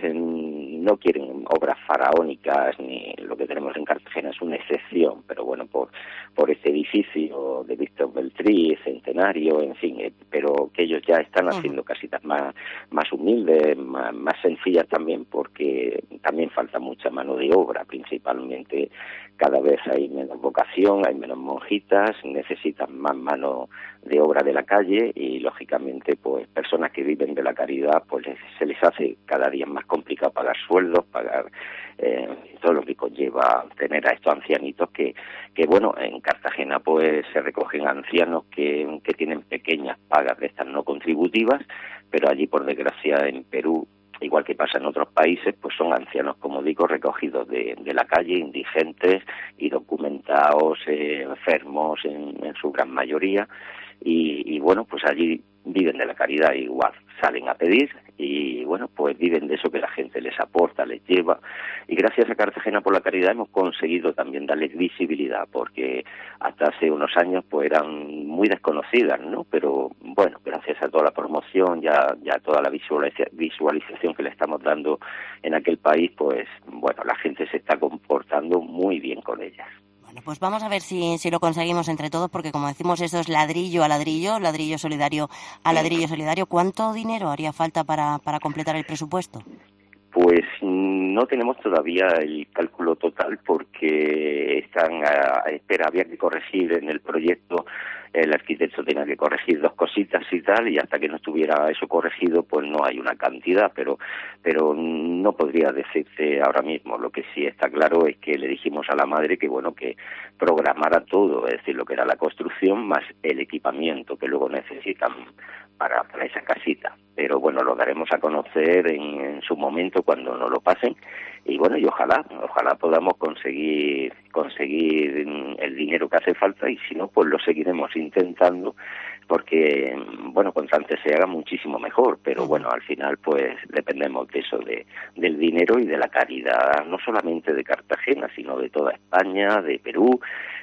en, no quieren obras faraónicas, ni lo que tenemos en Cartagena es una excepción, pero bueno, por por este edificio de Víctor Beltrí, centenario, en fin, eh, pero que ellos ya están haciendo casitas más, más humildes, más, más sencillas también, porque también falta mucha mano de obra, principalmente cada vez hay menos vocación, hay menos monjitas, necesitan más mano de obra de la calle y lógicamente pues personas que viven de la caridad pues les, se les hace cada día más complicado pagar sueldos, pagar eh, todo lo que conlleva tener a estos ancianitos que, que bueno, en Cartagena pues se recogen ancianos que, que tienen pequeñas pagas de estas no contributivas, pero allí por desgracia en Perú, igual que pasa en otros países, pues son ancianos, como digo, recogidos de, de la calle, indigentes y documentados, eh, enfermos en, en su gran mayoría, y, y bueno, pues allí viven de la caridad igual, salen a pedir y bueno, pues viven de eso que la gente les aporta, les lleva, y gracias a Cartagena por la Caridad hemos conseguido también darles visibilidad, porque hasta hace unos años pues eran muy desconocidas, ¿no? Pero bueno, gracias a toda la promoción, ya ya toda la visualización que le estamos dando en aquel país, pues bueno, la gente se está comportando muy bien con ellas. Bueno, pues vamos a ver si, si lo conseguimos entre todos, porque como decimos, esto es ladrillo a ladrillo, ladrillo solidario a ladrillo solidario. ¿Cuánto dinero haría falta para, para completar el presupuesto? Pues no tenemos todavía el cálculo total porque están a, a espera, había que corregir en el proyecto, el arquitecto tenía que corregir dos cositas y tal, y hasta que no estuviera eso corregido pues no hay una cantidad, pero pero no podría decirte ahora mismo. Lo que sí está claro es que le dijimos a la madre que bueno, que programara todo, es decir, lo que era la construcción más el equipamiento que luego necesitan para, para esa casita, pero bueno, lo daremos a conocer en, en su momento cuando nos lo pasen, y bueno, y ojalá, ojalá podamos conseguir conseguir el dinero que hace falta, y si no, pues lo seguiremos intentando, porque bueno, cuanto antes se haga muchísimo mejor, pero bueno, al final pues dependemos de eso, de del dinero y de la caridad, no solamente de Cartagena, sino de toda España, de Perú.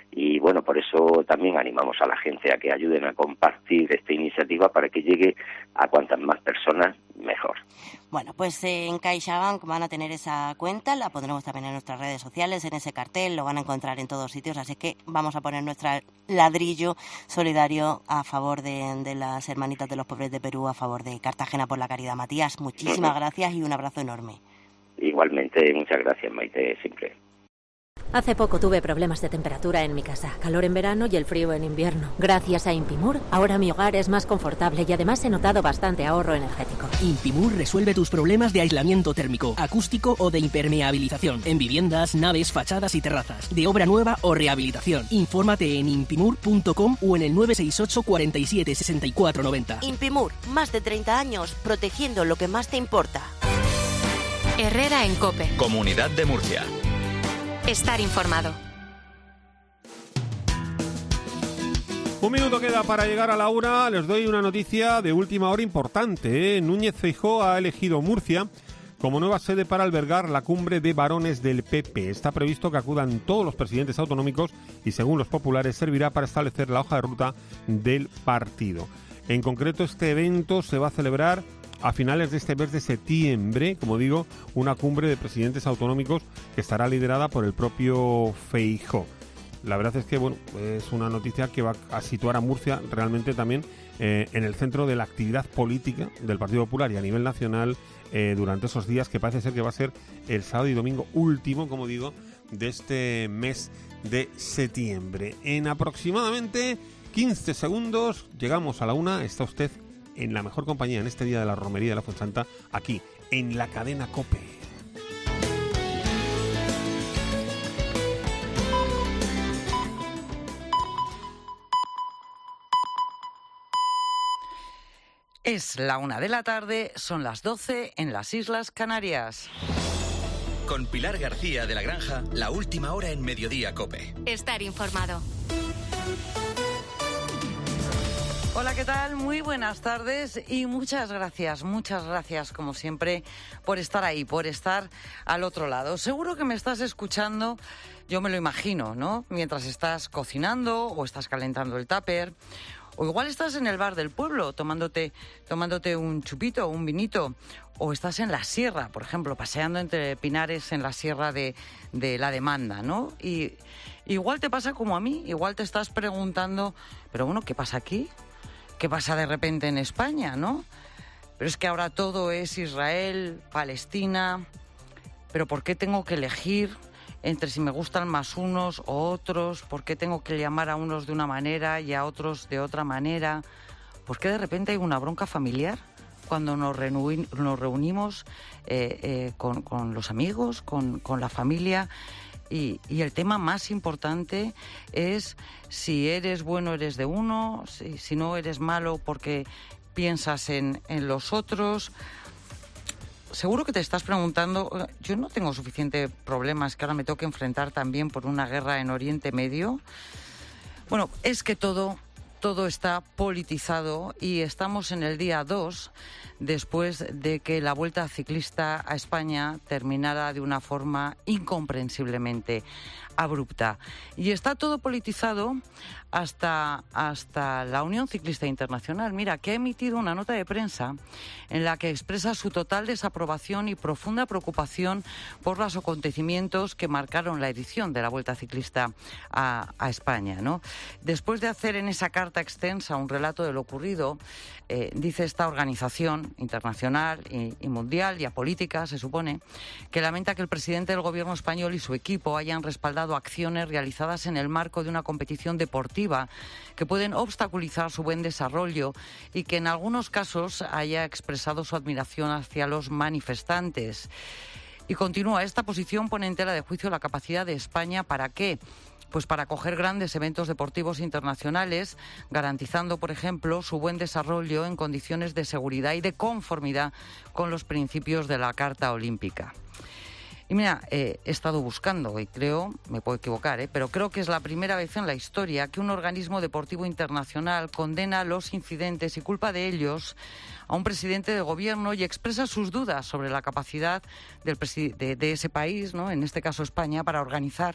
Y bueno, por eso también animamos a la gente a que ayuden a compartir esta iniciativa para que llegue a cuantas más personas, mejor. Bueno, pues en CaixaBank van a tener esa cuenta, la pondremos también en nuestras redes sociales, en ese cartel, lo van a encontrar en todos sitios, así que vamos a poner nuestro ladrillo solidario a favor de, de las hermanitas de los pobres de Perú, a favor de Cartagena por la Caridad. Matías, muchísimas gracias y un abrazo enorme. Igualmente, muchas gracias, Maite, siempre. Hace poco tuve problemas de temperatura en mi casa, calor en verano y el frío en invierno. Gracias a Impimur, ahora mi hogar es más confortable y además he notado bastante ahorro energético. Impimur resuelve tus problemas de aislamiento térmico, acústico o de impermeabilización en viviendas, naves, fachadas y terrazas, de obra nueva o rehabilitación. Infórmate en impimur punto com o en el nueve seis ocho, cuarenta y siete, sesenta y cuatro noventa. Impimur, más de treinta años protegiendo lo que más te importa. Herrera en COPE. Comunidad de Murcia. Estar informado. Un minuto queda para llegar a la una. Les doy una noticia de última hora importante, ¿eh? Núñez Feijóo ha elegido Murcia como nueva sede para albergar la cumbre de varones del P P. Está previsto que acudan todos los presidentes autonómicos y, según los populares, servirá para establecer la hoja de ruta del partido. En concreto, este evento se va a celebrar a finales de este mes de septiembre, como digo, una cumbre de presidentes autonómicos que estará liderada por el propio Feijóo. La verdad es que bueno, es una noticia que va a situar a Murcia realmente también eh, en el centro de la actividad política del Partido Popular y a nivel nacional eh, durante esos días que parece ser que va a ser el sábado y domingo último, como digo, de este mes de septiembre. En aproximadamente quince segundos llegamos a la una. Está usted en la mejor compañía en este día de la Romería de la Fuensanta, aquí en la cadena COPE. Es la una de la tarde, son las doce en las Islas Canarias. Con Pilar García de la Granja, la última hora en Mediodía COPE. Estar informado. Hola, ¿qué tal? Muy buenas tardes y muchas gracias, muchas gracias como siempre por estar ahí, por estar al otro lado. Seguro que me estás escuchando, yo me lo imagino, ¿no? Mientras estás cocinando o estás calentando el tupper. O igual estás en el bar del pueblo tomándote, tomándote un chupito o un vinito. O estás en la sierra, por ejemplo, paseando entre pinares en la sierra de, de la Demanda, ¿no? Y igual te pasa como a mí, igual te estás preguntando, pero bueno, ¿qué pasa aquí? ¿Qué pasa de repente en España, no? Pero es que ahora todo es Israel, Palestina. ¿Pero por qué tengo que elegir entre si me gustan más unos o otros? ¿Por qué tengo que llamar a unos de una manera y a otros de otra manera? ¿Por qué de repente hay una bronca familiar cuando nos, reuni- nos reunimos eh, eh, con, con los amigos, con, con la familia? Y, y el tema más importante es si eres bueno eres de uno, si, si no eres malo porque piensas en, en los otros. Seguro que te estás preguntando, yo no tengo suficiente problemas que ahora me tengo que enfrentar también por una guerra en Oriente Medio. Bueno, es que todo, todo está politizado y estamos en el día dos después de que la Vuelta Ciclista a España terminara de una forma incomprensiblemente abrupta. Y está todo politizado hasta, hasta la Unión Ciclista Internacional. Mira, que ha emitido una nota de prensa en la que expresa su total desaprobación y profunda preocupación por los acontecimientos que marcaron la edición de la Vuelta Ciclista a, a España, ¿no? Después de hacer en esa carta extensa un relato de lo ocurrido, eh, dice esta organización internacional y, y mundial y apolítica, se supone, que lamenta que el presidente del gobierno español y su equipo hayan respaldado acciones realizadas en el marco de una competición deportiva que pueden obstaculizar su buen desarrollo y que en algunos casos haya expresado su admiración hacia los manifestantes. Y continúa, esta posición pone en tela de juicio la capacidad de España para qué. Pues para acoger grandes eventos deportivos internacionales, garantizando, por ejemplo, su buen desarrollo en condiciones de seguridad y de conformidad con los principios de la Carta Olímpica. Y mira, eh, he estado buscando y creo, me puedo equivocar, ¿eh? pero creo que es la primera vez en la historia que un organismo deportivo internacional condena los incidentes y culpa de ellos a un presidente de gobierno y expresa sus dudas sobre la capacidad del presi- de, de ese país, ¿no? En este caso España, para organizar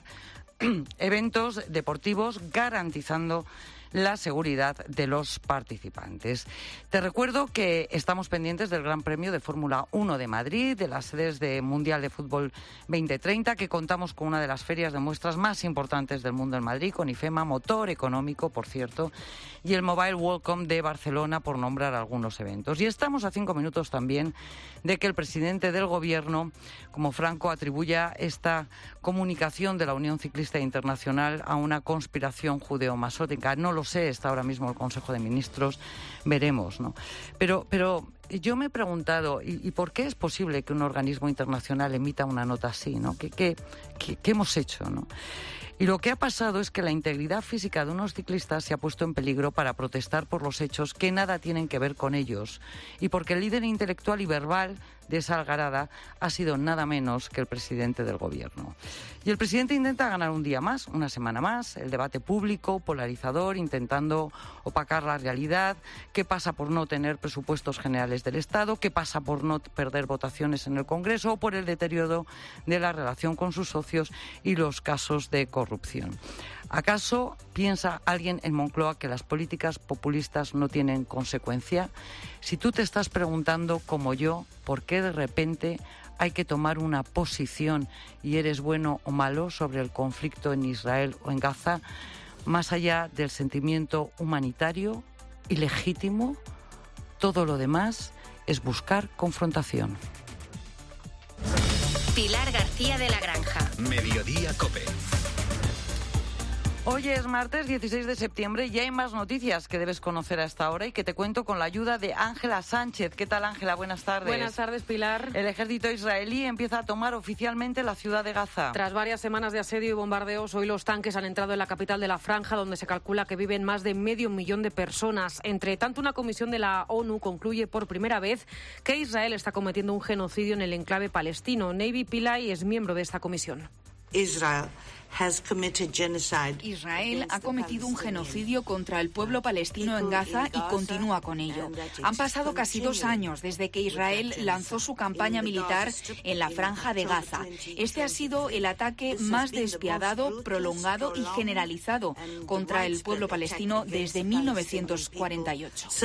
eventos deportivos garantizando la seguridad de los participantes. Te recuerdo que estamos pendientes del Gran Premio de Fórmula uno de Madrid, de las sedes de Mundial de Fútbol veinte treinta, que contamos con una de las ferias de muestras más importantes del mundo en Madrid, con IFEMA, motor económico, por cierto, y el Mobile World Cup de Barcelona, por nombrar algunos eventos. Y estamos a cinco minutos también de que el presidente del Gobierno, como Franco, atribuya esta comunicación de la Unión Ciclista Internacional a una conspiración judeo-masónica. No lo sé, está ahora mismo el Consejo de Ministros, veremos, ¿no? Pero, pero yo me he preguntado, ¿y, y por qué es posible que un organismo internacional emita una nota así, ¿no? ¿Qué, qué, qué, qué hemos hecho, no? Y lo que ha pasado es que la integridad física de unos ciclistas se ha puesto en peligro para protestar por los hechos que nada tienen que ver con ellos y porque el líder intelectual y verbal de esa algarada ha sido nada menos que el presidente del gobierno. Y el presidente intenta ganar un día más, una semana más, el debate público, polarizador, intentando opacar la realidad. ¿Qué pasa por no tener presupuestos generales del Estado? ¿Qué pasa por no perder votaciones en el Congreso o por el deterioro de la relación con sus socios y los casos de corrupción? ¿Acaso piensa alguien en Moncloa que las políticas populistas no tienen consecuencia? Si tú te estás preguntando, como yo, por qué de repente hay que tomar una posición y eres bueno o malo sobre el conflicto en Israel o en Gaza, más allá del sentimiento humanitario y legítimo, todo lo demás es buscar confrontación. Pilar García de la Granja. Mediodía COPE. Hoy es martes dieciséis de septiembre y hay más noticias que debes conocer a esta hora y que te cuento con la ayuda de Ángela Sánchez. ¿Qué tal, Ángela? Buenas tardes. Buenas tardes, Pilar. El ejército israelí empieza a tomar oficialmente la ciudad de Gaza. Tras varias semanas de asedio y bombardeos, hoy los tanques han entrado en la capital de la Franja, donde se calcula que viven más de medio millón de personas. Entre tanto, una comisión de la ONU concluye por primera vez que Israel está cometiendo un genocidio en el enclave palestino. Navy Pillay es miembro de esta comisión. Israel Israel ha cometido un genocidio contra el pueblo palestino en Gaza y continúa con ello. Han pasado casi dos años desde que Israel lanzó su campaña militar en la Franja de Gaza. Este ha sido el ataque más despiadado, prolongado y generalizado contra el pueblo palestino desde mil novecientos cuarenta y ocho.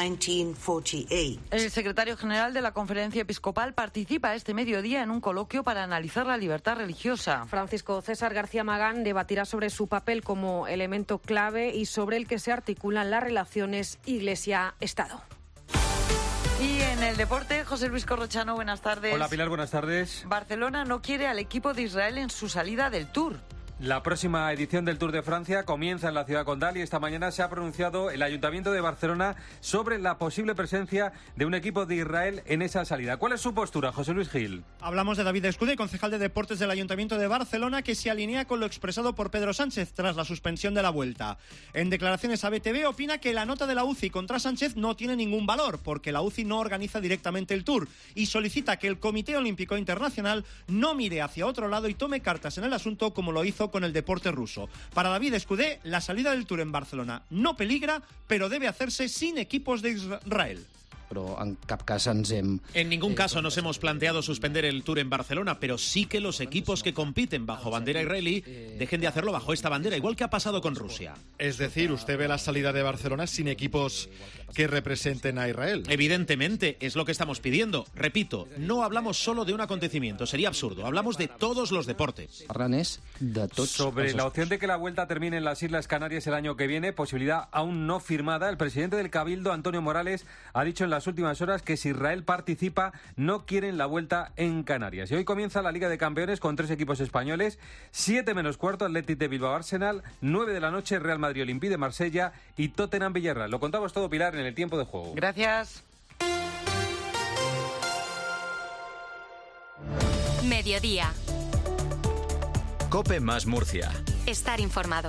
El secretario general de la Conferencia Episcopal participa este mediodía en un coloquio para analizar la libertad religiosa. Francisco César García Magán debatirá sobre su papel como elemento clave y sobre el que se articulan las relaciones Iglesia-Estado. Y en el deporte, José Luis Corrochano, buenas tardes. Hola Pilar, buenas tardes. Barcelona no quiere al equipo de Israel en su salida del Tour. La próxima edición del Tour de Francia comienza en la ciudad condal y esta mañana se ha pronunciado el Ayuntamiento de Barcelona sobre la posible presencia de un equipo de Israel en esa salida. ¿Cuál es su postura, José Luis Gil? Hablamos de David Escudé, concejal de Deportes del Ayuntamiento de Barcelona, que se alinea con lo expresado por Pedro Sánchez tras la suspensión de la Vuelta. En declaraciones a B T V opina que la nota de la U C I contra Sánchez no tiene ningún valor porque la U C I no organiza directamente el Tour y solicita que el Comité Olímpico Internacional no mire hacia otro lado y tome cartas en el asunto como lo hizo con el deporte ruso. Para David Escudé, la salida del Tour en Barcelona no peligra, pero debe hacerse sin equipos de Israel. Pero en cap cas ens hem... En ningún caso nos hemos planteado suspender el Tour en Barcelona, pero sí que los equipos que compiten bajo bandera israelí dejen de hacerlo bajo esta bandera, igual que ha pasado con Rusia. Es decir, ¿usted ve la salida de Barcelona sin equipos que representen a Israel? Evidentemente, es lo que estamos pidiendo. Repito, no hablamos solo de un acontecimiento, sería absurdo. Hablamos de todos los deportes. Sobre la opción de que la Vuelta termine en las Islas Canarias el año que viene, posibilidad aún no firmada, el presidente del Cabildo, Antonio Morales, ha dicho en las últimas horas que si Israel participa no quieren la Vuelta en Canarias. Y hoy comienza la Liga de Campeones con tres equipos españoles, siete menos cuarto, Athletic de Bilbao Arsenal, nueve de la noche Real Madrid Olympique de Marsella y Tottenham Villarreal. Lo contamos todo, Pilar, en el tiempo de juego. Gracias. Mediodía. COPE más Murcia. Estar informado.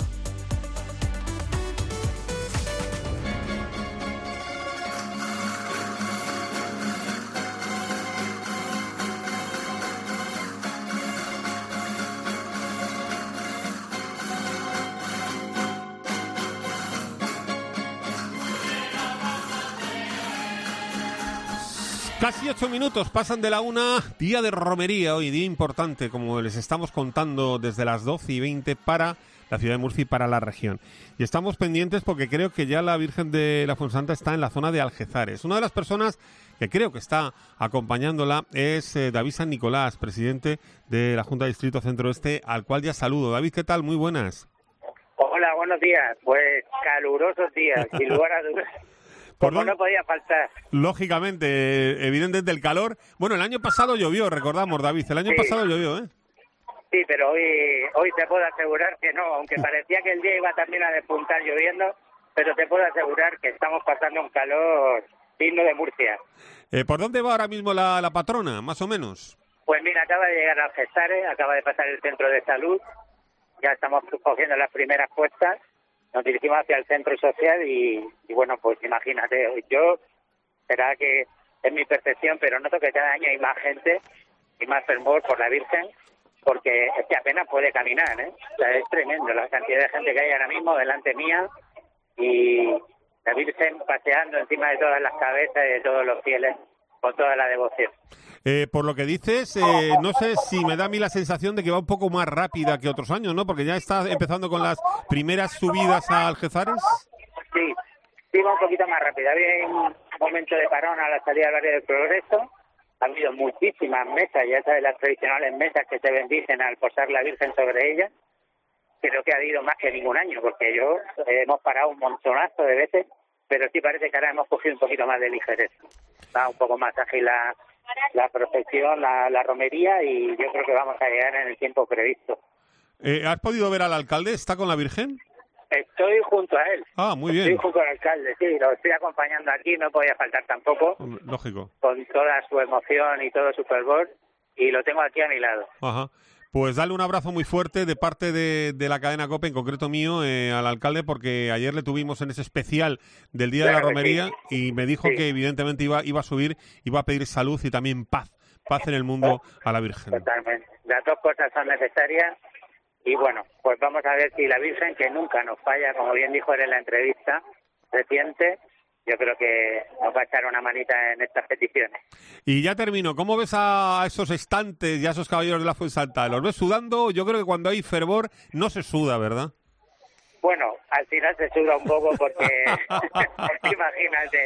Casi ocho minutos pasan de la una, día de romería hoy, día importante, como les estamos contando desde las doce y veinte para la ciudad de Murcia y para la región. Y estamos pendientes porque creo que ya la Virgen de la Fuensanta está en la zona de Algezares. Una de las personas que creo que está acompañándola es eh, David San Nicolás, presidente de la Junta de Distrito Centro Este, al cual ya saludo. David, ¿qué tal? Muy buenas. Hola, buenos días. Pues calurosos días, sin lugar a dudas. Como no podía faltar. Lógicamente, evidentemente el calor. Bueno, el año pasado llovió, recordamos, David. El año Sí. pasado llovió, ¿eh? Sí, pero hoy hoy te puedo asegurar que no, aunque parecía que el día iba también a despuntar lloviendo, pero te puedo asegurar que estamos pasando un calor digno de Murcia. Eh, ¿Por dónde va ahora mismo la, la patrona, más o menos? Pues mira, acaba de llegar a Algezares, acaba de pasar el centro de salud, ya estamos cogiendo las primeras puestas. Nos dirigimos hacia el centro social y, y bueno, pues imagínate, yo, será que es mi percepción, pero noto que cada año hay más gente y más fervor por la Virgen, porque es que apenas puede caminar, ¿eh? O sea, es tremendo la cantidad de gente que hay ahora mismo delante mía y la Virgen paseando encima de todas las cabezas de todos los fieles con toda la devoción. Eh, por lo que dices, eh, no sé si me da a mí la sensación de que va un poco más rápida que otros años, ¿no? Porque ya está empezando con las primeras subidas a Algezares. Sí, sí va un poquito más rápido. Había un momento de parón a la salida del barrio del Progreso. Ha habido muchísimas mesas, ya sabes, las tradicionales mesas que se bendicen al posar la Virgen sobre ellas. Creo que ha habido más que ningún año, porque yo eh, hemos parado un montonazo de veces, pero sí parece que ahora hemos cogido un poquito más de ligereza. Va un poco más ágil la, la procesión, la, la romería, y yo creo que vamos a llegar en el tiempo previsto. Eh, ¿Has podido ver al alcalde? ¿Está con la Virgen? Estoy junto a él. Ah, muy bien. Estoy junto al alcalde, sí, lo estoy acompañando aquí, no podía faltar tampoco. Lógico. Con toda su emoción y todo su fervor, y lo tengo aquí a mi lado. Ajá. Pues dale un abrazo muy fuerte de parte de, de la cadena COPE, en concreto mío, eh, al alcalde, porque ayer le tuvimos en ese especial del Día claro de la Romería sí. y me dijo sí. que evidentemente iba, iba a subir, iba a pedir salud y también paz, paz en el mundo a la Virgen. Totalmente. Las dos cosas son necesarias. Y bueno, pues vamos a ver si la Virgen, que nunca nos falla, como bien dijo él en la entrevista reciente, yo creo que nos va a echar una manita en estas peticiones. Y ya termino. ¿Cómo ves a esos estantes y a esos caballeros de la Fuensanta? ¿Los ves sudando? Yo creo que cuando hay fervor no se suda, ¿verdad? Bueno, al final se suda un poco porque, imagínate,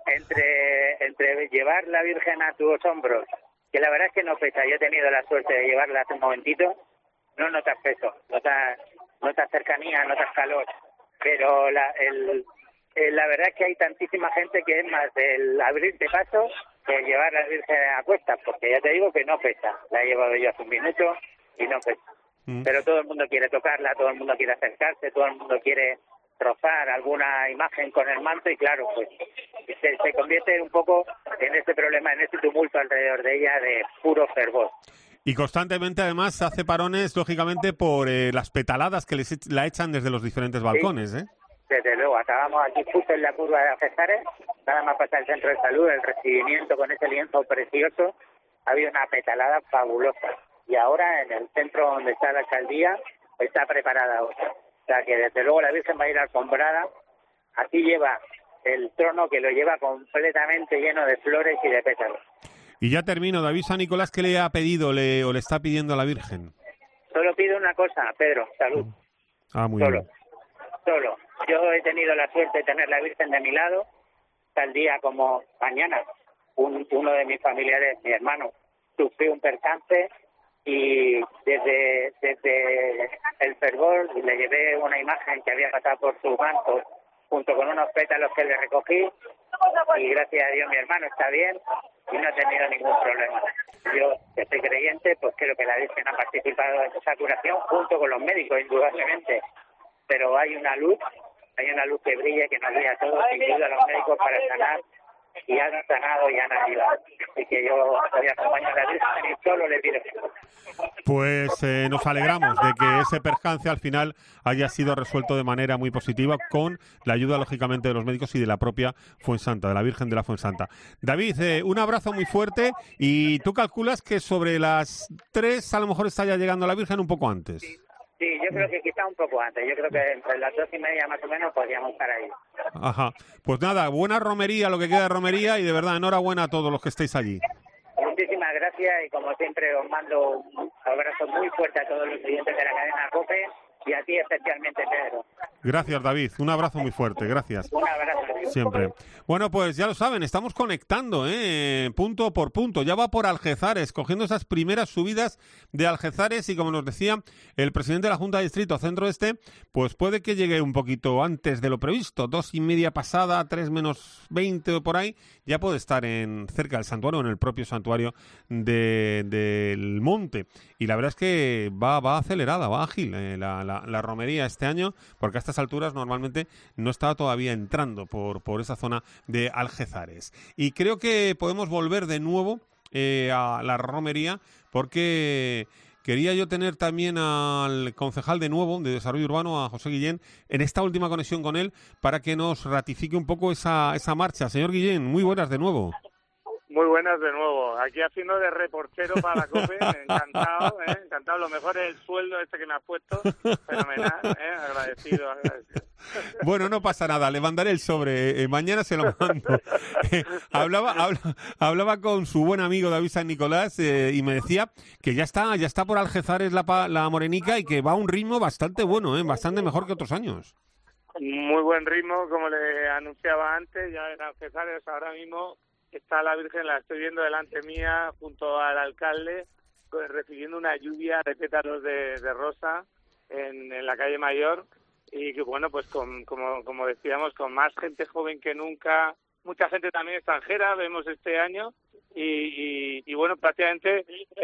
entre, entre llevar la Virgen a tus hombros, que la verdad es que no pesa. Yo he tenido la suerte de llevarla hace un momentito. No notas peso, notas, notas cercanía, notas calor, pero la, el, el, la verdad es que hay tantísima gente que es más el abrirte paso que el llevar la Virgen a cuestas, porque ya te digo que no pesa. La he llevado yo hace un minuto y no pesa. Mm. Pero todo el mundo quiere tocarla, todo el mundo quiere acercarse, todo el mundo quiere rozar alguna imagen con el manto y claro, pues se, se convierte un poco en este problema, en este tumulto alrededor de ella de puro fervor. Y constantemente, además, hace parones, lógicamente, por eh, las petaladas que les la echan desde los diferentes balcones, ¿eh? Desde luego, acabamos aquí justo en la curva de Algézares, nada más pasar el centro de salud, el recibimiento con ese lienzo precioso, había una petalada fabulosa. Y ahora, en el centro donde está la alcaldía, está preparada otra. O sea, que desde luego la Virgen va a ir alfombrada. Aquí lleva el trono que lo lleva completamente lleno de flores y de pétalos. Y ya termino, David San Nicolás, ¿qué le ha pedido le, o le está pidiendo a la Virgen? Solo pido una cosa, Pedro, salud. Ah, muy Solo. bien. Solo. Yo he tenido la suerte de tener la Virgen de mi lado, tal día como mañana. Un, uno de mis familiares, mi hermano, sufrió un percance y desde, desde el fervor le llevé una imagen que había pasado por su manto junto con unos pétalos que le recogí y gracias a Dios mi hermano está bien y no ha tenido ningún problema. Yo, que soy creyente, pues creo que la Virgen ha participado en esa curación junto con los médicos, indudablemente. Pero hay una luz, hay una luz que brilla, que nos guía a todos, incluidos a los médicos, para sanar, y han sanado y han ayudado. Así que yo voy a acompañar a la Virgen y solo le pido. Pues eh, nos alegramos de que ese percance al final haya sido resuelto de manera muy positiva con la ayuda, lógicamente, de los médicos y de la propia Fuensanta, de la Virgen de la Fuensanta. David, eh, un abrazo muy fuerte y tú calculas que sobre las tres a lo mejor está ya llegando la Virgen un poco antes. Sí, sí, yo creo que quizá un poco antes. Yo creo que entre las dos y media más o menos podríamos estar ahí. Ajá. Pues nada, buena romería, lo que queda de romería y de verdad enhorabuena a todos los que estéis allí. Muchísimas gracias y como siempre os mando un abrazo muy fuerte a todos los clientes de la cadena COPE y a ti especialmente, Pedro. Gracias, David. Un abrazo muy fuerte. Gracias. Un abrazo. Siempre. Bueno, pues ya lo saben, estamos conectando, ¿eh? Punto por punto. Ya va por Algézares, cogiendo esas primeras subidas de Algézares y como nos decía el presidente de la Junta de Distrito Centro Este, pues puede que llegue un poquito antes de lo previsto. Dos y media pasada, tres menos veinte o por ahí, ya puede estar en cerca del santuario, en el propio santuario de, del monte. Y la verdad es que va, va acelerada, va ágil eh, la, la, la romería este año, porque a estas alturas normalmente no estaba todavía entrando por, por esa zona de Algézares. Y creo que podemos volver de nuevo eh, a la romería, porque quería yo tener también al concejal de nuevo de Desarrollo Urbano, a José Guillén, en esta última conexión con él, para que nos ratifique un poco esa, esa marcha. Señor Guillén, muy buenas de nuevo. Muy buenas de nuevo. Aquí haciendo de reportero para la COPE, encantado, ¿eh? Encantado. Lo mejor es el sueldo este que me has puesto. Fenomenal, ¿eh? Agradecido, agradecido. Bueno, no pasa nada, le mandaré el sobre. Eh, mañana se lo mando. Eh, hablaba, habla, hablaba con su buen amigo David San Nicolás eh, y me decía que ya está, ya está por Algézares la, la Morenica y que va a un ritmo bastante bueno, ¿eh? Bastante mejor que otros años. Muy buen ritmo, como le anunciaba antes, ya en Algézares ahora mismo está la Virgen, la estoy viendo delante mía, junto al alcalde, recibiendo una lluvia de pétalos de, de rosa en, en la calle Mayor, y que bueno, pues con, como, como decíamos, con más gente joven que nunca, mucha gente también extranjera, vemos este año, y, y, y bueno, prácticamente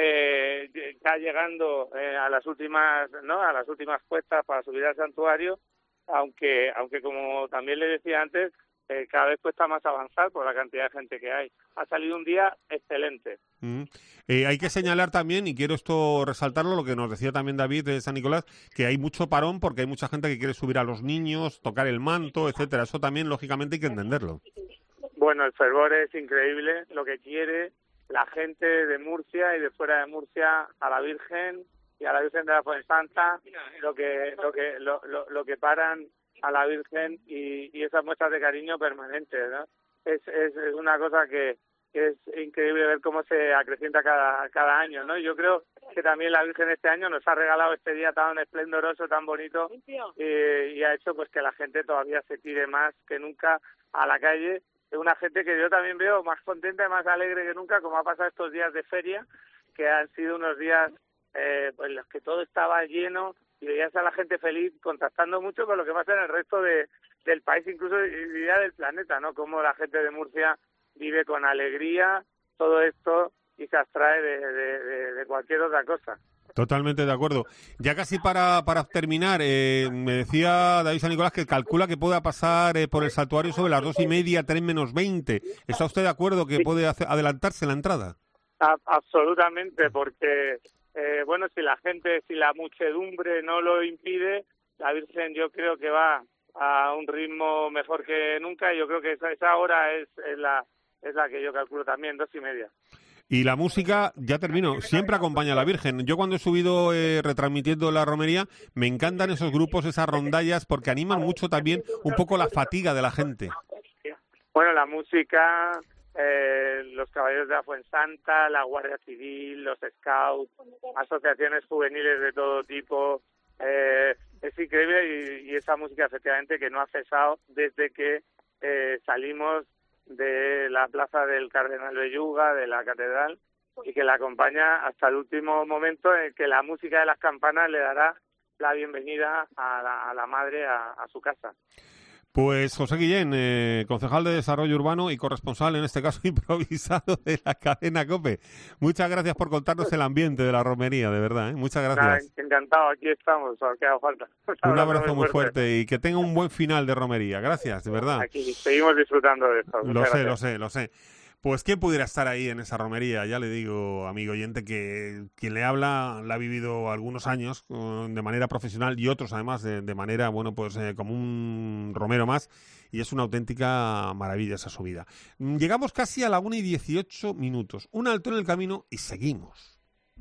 eh, ya llegando eh, a las últimas, ¿no? A las últimas cuestas para subir al santuario, aunque, aunque como también le decía antes, eh, cada vez cuesta más avanzar por la cantidad de gente que hay. Ha salido un día excelente. Mm. Eh, hay que señalar también, y quiero esto resaltarlo, lo que nos decía también David de San Nicolás, que hay mucho parón porque hay mucha gente que quiere subir a los niños, tocar el manto, etcétera. Eso también, lógicamente, hay que entenderlo. Bueno, el fervor es increíble, lo que quiere la gente de Murcia y de fuera de Murcia a la Virgen y a la Virgen de la Fuensanta, lo que lo que lo, lo, lo que paran a la Virgen y, y esas muestras de cariño permanentes, ¿no? Es, es, es una cosa que, que es increíble ver cómo se acrecienta cada cada año, ¿no? Yo creo que también la Virgen este año nos ha regalado este día tan esplendoroso, tan bonito, y, y ha hecho pues que la gente todavía se tire más que nunca a la calle. Es una gente que yo también veo más contenta y más alegre que nunca, como ha pasado estos días de feria, que han sido unos días eh, en los que todo estaba lleno y veías a la gente feliz, contrastando mucho con lo que pasa en el resto de, del país, incluso diría del planeta, ¿no? Cómo la gente de Murcia vive con alegría todo esto y se abstrae de, de, de, de cualquier otra cosa. Totalmente de acuerdo. Ya casi para, para terminar, eh, me decía David San Nicolás que calcula que pueda pasar eh, por el santuario sobre las dos y media, tres menos veinte. ¿Está usted de acuerdo que puede hacer, adelantarse la entrada? A, absolutamente, porque, eh, bueno, si la gente, si la muchedumbre no lo impide, la Virgen yo creo que va a un ritmo mejor que nunca, y yo creo que esa, esa hora es, es, la, es la que yo calculo también, dos y media. Y la música, ya termino, siempre acompaña a la Virgen. Yo cuando he subido eh, retransmitiendo la romería, me encantan esos grupos, esas rondallas, porque animan mucho también un poco la fatiga de la gente. Bueno, la música, eh, los Caballeros de la Fuensanta, la Guardia Civil, los Scouts, asociaciones juveniles de todo tipo, eh, es increíble y, y esa música efectivamente que no ha cesado desde que eh, salimos de la plaza del Cardenal Belluga, de la catedral, y que la acompaña hasta el último momento en que la música de las campanas le dará la bienvenida a la, a la madre a, a su casa. Pues José Guillén, eh, concejal de Desarrollo Urbano y corresponsal, en este caso improvisado, de la cadena COPE. Muchas gracias por contarnos el ambiente de la romería, de verdad, ¿eh? Muchas gracias. Ah, encantado, aquí estamos, os queda falta. Un, Un abrazo muy fuerte. fuerte y que tenga un buen final de romería. Gracias, de verdad. Aquí seguimos disfrutando de esto. Lo sé, lo sé, lo sé. Pues quién pudiera estar ahí en esa romería, ya le digo, amigo oyente, que quien le habla la ha vivido algunos años de manera profesional y otros además de, de manera, bueno, pues eh, como un romero más, y es una auténtica maravilla esa subida. Llegamos casi a la una y dieciocho minutos, un alto en el camino y seguimos.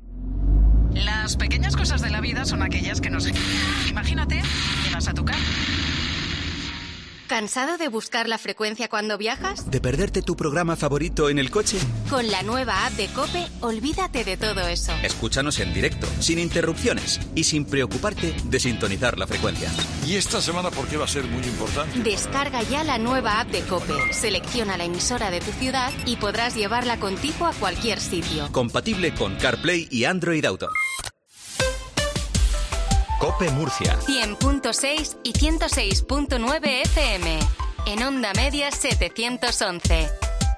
Las pequeñas cosas de la vida son aquellas que nos... Imagínate que vas a tu casa. ¿Cansado de buscar la frecuencia cuando viajas? ¿De perderte tu programa favorito en el coche? Con la nueva app de COPE, olvídate de todo eso. Escúchanos en directo, sin interrupciones y sin preocuparte de sintonizar la frecuencia. ¿Y esta semana por qué va a ser muy importante? Descarga ya la nueva app de COPE, selecciona la emisora de tu ciudad y podrás llevarla contigo a cualquier sitio. Compatible con CarPlay y Android Auto. COPE Murcia. cien punto seis y ciento seis punto nueve F M. En onda media setecientos once.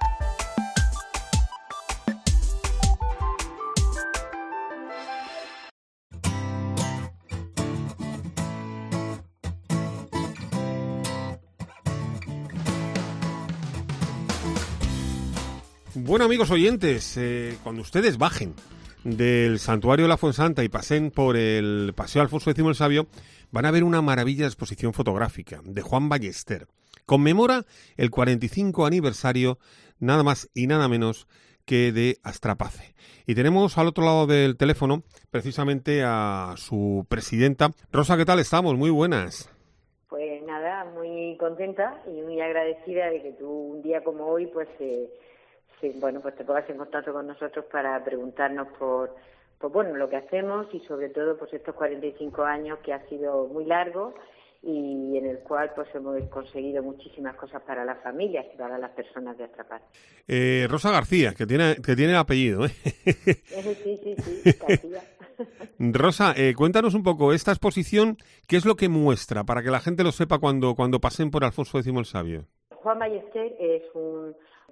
Bueno, amigos oyentes, eh, cuando ustedes bajen del Santuario de la Fuensanta y pasen por el Paseo Alfonso X el Sabio, van a ver una maravilla de exposición fotográfica de Juan Ballester. Conmemora el cuarenta y cinco aniversario, nada más y nada menos que de Astrapace. Y tenemos al otro lado del teléfono precisamente a su presidenta. Rosa, ¿qué tal estamos? Muy buenas. Pues nada, muy contenta y muy agradecida de que tú un día como hoy pues... Eh, Sí, bueno, pues te pongas en contacto con nosotros para preguntarnos por, por, bueno, lo que hacemos y sobre todo, pues estos cuarenta y cinco años que ha sido muy largo y en el cual, pues hemos conseguido muchísimas cosas para las familias y para las personas de Astrapace. Eh, Rosa García, que tiene, que tiene apellido, ¿eh? Sí, sí, sí, García. Rosa, eh, cuéntanos un poco, esta exposición, ¿qué es lo que muestra para que la gente lo sepa cuando, cuando pasen por Alfonso X el Sabio? Juan Ballester es un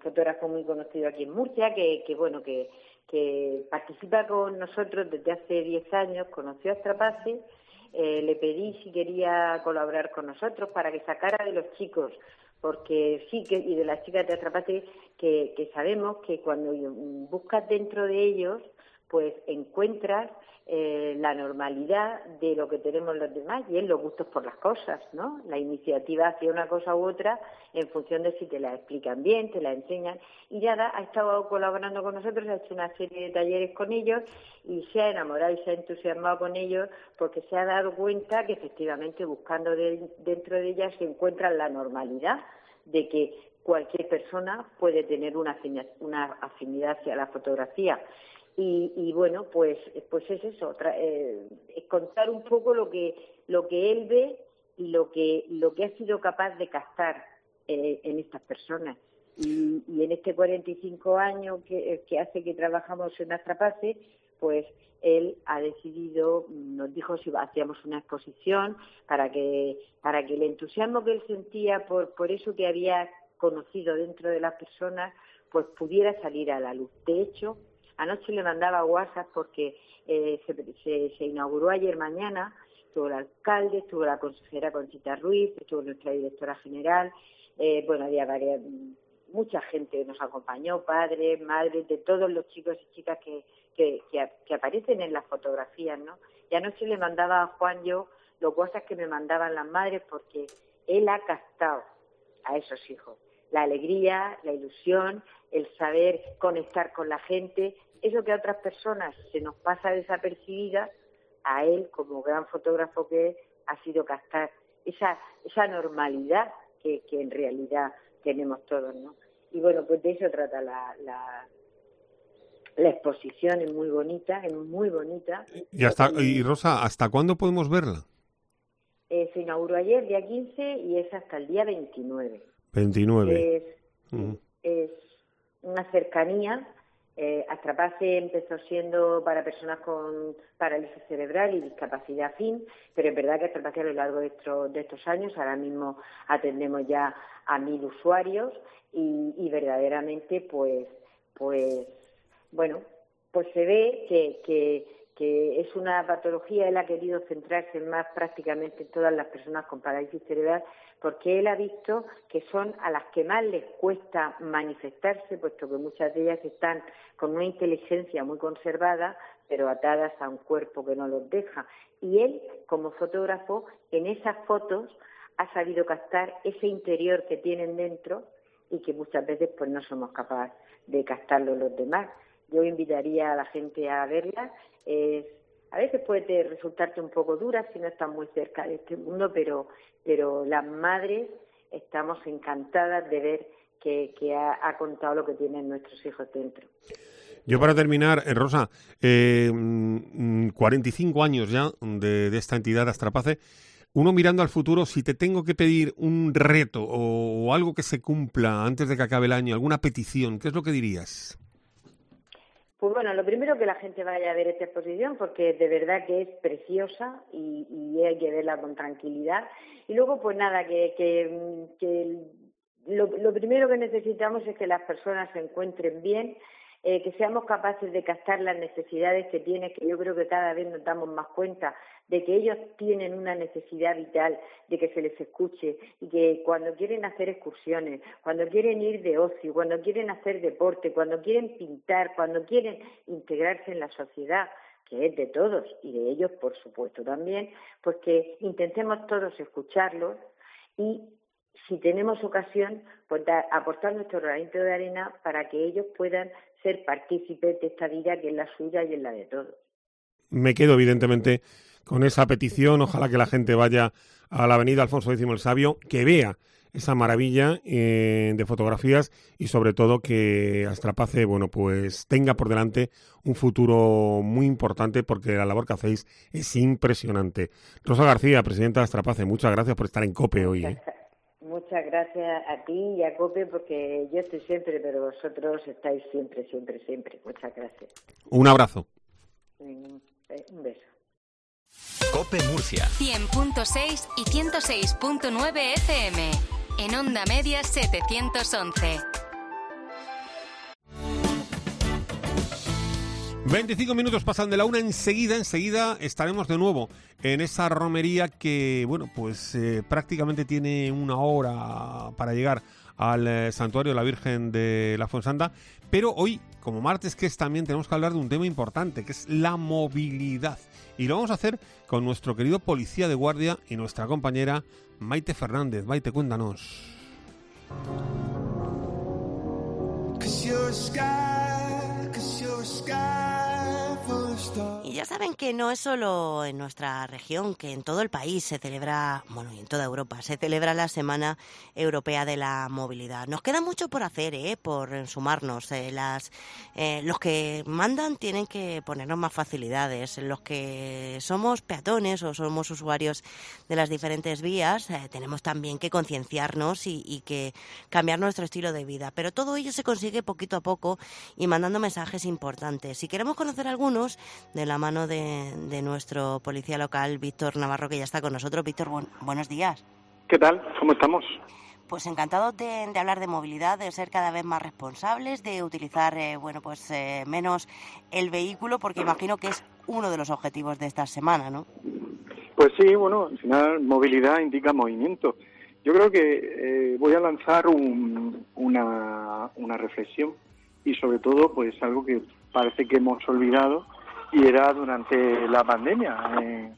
fotógrafo muy conocido aquí en Murcia, que, que bueno, que, que participa con nosotros desde hace diez años, conoció a Astrapace, eh, le pedí si quería colaborar con nosotros para que sacara de los chicos, porque sí que, y de las chicas de Astrapace, que, que sabemos que cuando buscas dentro de ellos, pues encuentras eh, la normalidad de lo que tenemos los demás, y es los gustos por las cosas, ¿no? La iniciativa hacia una cosa u otra en función de si te la explican bien, te la enseñan. Y Yara ha estado colaborando con nosotros, ha hecho una serie de talleres con ellos y se ha enamorado y se ha entusiasmado con ellos porque se ha dado cuenta que efectivamente buscando de, dentro de ellas se encuentra la normalidad de que cualquier persona puede tener una afinidad, una afinidad hacia la fotografía. Y, y bueno, pues pues es eso, tra- eh, es contar un poco lo que lo que él ve y lo que lo que ha sido capaz de captar eh, en estas personas. Y, y en este cuarenta y cinco años que, que hace que trabajamos en Astrapace, pues él ha decidido, nos dijo si hacíamos una exposición para que para que el entusiasmo que él sentía por por eso que había conocido dentro de las personas, pues pudiera salir a la luz. De hecho, anoche le mandaba WhatsApp porque eh, se, se, se inauguró ayer mañana, estuvo el alcalde, estuvo la consejera Conchita Ruiz, estuvo nuestra directora general, eh, bueno, había varias, mucha gente que nos acompañó, padres, madres, de todos los chicos y chicas que, que, que, que aparecen en las fotografías, ¿no? Y anoche le mandaba a Juan yo los WhatsApp que me mandaban las madres porque él ha captado a esos hijos. La alegría, la ilusión, el saber conectar con la gente, eso que a otras personas se nos pasa desapercibida, a él, como gran fotógrafo que es, ha sido captar esa esa normalidad que, que en realidad tenemos todos, ¿no? Y bueno, pues de eso trata la, la, la exposición, es muy bonita, es muy bonita. Y, hasta, y Rosa, ¿hasta cuándo podemos verla? Eh, se inauguró ayer, día quince, y es hasta el día veintinueve. veintinueve. Es, Uh-huh. es una cercanía. Eh, Astrapace empezó siendo para personas con parálisis cerebral y discapacidad fin, pero es verdad que Astrapace a lo largo de estos, de estos años, ahora mismo atendemos ya a mil usuarios y, y verdaderamente, pues, pues, bueno, pues se ve que, que, que es una patología. Él ha querido centrarse más prácticamente en todas las personas con parálisis cerebral, porque él ha visto que son a las que más les cuesta manifestarse, puesto que muchas de ellas están con una inteligencia muy conservada, pero atadas a un cuerpo que no los deja. Y él, como fotógrafo, en esas fotos ha sabido captar ese interior que tienen dentro y que muchas veces pues no somos capaces de captarlo los demás. Yo invitaría a la gente a verlas. Eh, a veces puede resultarte un poco dura si no estás muy cerca de este mundo, pero pero las madres estamos encantadas de ver que, que ha, ha contado lo que tienen nuestros hijos dentro. Yo para terminar, eh, Rosa, eh, cuarenta y cinco años ya de, de esta entidad Astrapace. Uno mirando al futuro, si te tengo que pedir un reto o, o algo que se cumpla antes de que acabe el año, alguna petición, ¿qué es lo que dirías? Pues bueno, lo primero que la gente vaya a ver esta exposición, porque de verdad que es preciosa y, y hay que verla con tranquilidad. Y luego, pues nada, que, que, que lo, lo primero que necesitamos es que las personas se encuentren bien, eh, que seamos capaces de captar las necesidades que tienen, que yo creo que cada vez nos damos más cuenta de que ellos tienen una necesidad vital, de que se les escuche, y que cuando quieren hacer excursiones, cuando quieren ir de ocio, cuando quieren hacer deporte, cuando quieren pintar, cuando quieren integrarse en la sociedad, que es de todos y de ellos, por supuesto, también, pues que intentemos todos escucharlos y, si tenemos ocasión, pues da, aportar nuestro granito de arena para que ellos puedan ser partícipes de esta vida que es la suya y es la de todos. Me quedo, evidentemente, con esa petición. Ojalá que la gente vaya a la avenida Alfonso X el Sabio, que vea esa maravilla eh, de fotografías y sobre todo que Astrapace, bueno, pues tenga por delante un futuro muy importante, porque la labor que hacéis es impresionante. Rosa García, presidenta de Astrapace, muchas gracias por estar en COPE hoy. ¿eh? Muchas gracias a ti y a COPE, porque yo estoy siempre, pero vosotros estáis siempre, siempre, siempre. Muchas gracias. Un abrazo. Un beso. COPE Murcia. cien punto seis y ciento seis punto nueve F M. En onda media setecientos once. veinticinco minutos pasan de la una, enseguida, enseguida estaremos de nuevo en esa romería que, bueno, pues eh, prácticamente tiene una hora para llegar al eh, santuario de la Virgen de la Fuensanta, pero hoy, como martes que es, también tenemos que hablar de un tema importante, que es la movilidad. Y lo vamos a hacer con nuestro querido policía de guardia y nuestra compañera Maite Fernández. Maite, cuéntanos. Y ya saben que no es solo en nuestra región, que en todo el país se celebra, bueno, y en toda Europa, se celebra la Semana Europea de la Movilidad. Nos queda mucho por hacer, ¿eh? Por sumarnos. Eh, las, eh, los que mandan tienen que ponernos más facilidades. Los que somos peatones o somos usuarios de las diferentes vías, eh, tenemos también que concienciarnos y, y que cambiar nuestro estilo de vida. Pero todo ello se consigue poquito a poco y mandando mensajes importantes. Si queremos conocer algunos, de la mano de, de nuestro policía local, Víctor Navarro, que ya está con nosotros. Víctor, bu- buenos días. ¿Qué tal? ¿Cómo estamos? Pues encantados de, de hablar de movilidad, de ser cada vez más responsables, de utilizar eh, bueno pues eh, menos el vehículo, porque imagino que es uno de los objetivos de esta semana, ¿no? Pues sí, bueno, al final movilidad indica movimiento. Yo creo que eh, voy a lanzar un, una, una reflexión y sobre todo pues algo que parece que hemos olvidado, y era durante la pandemia, eh,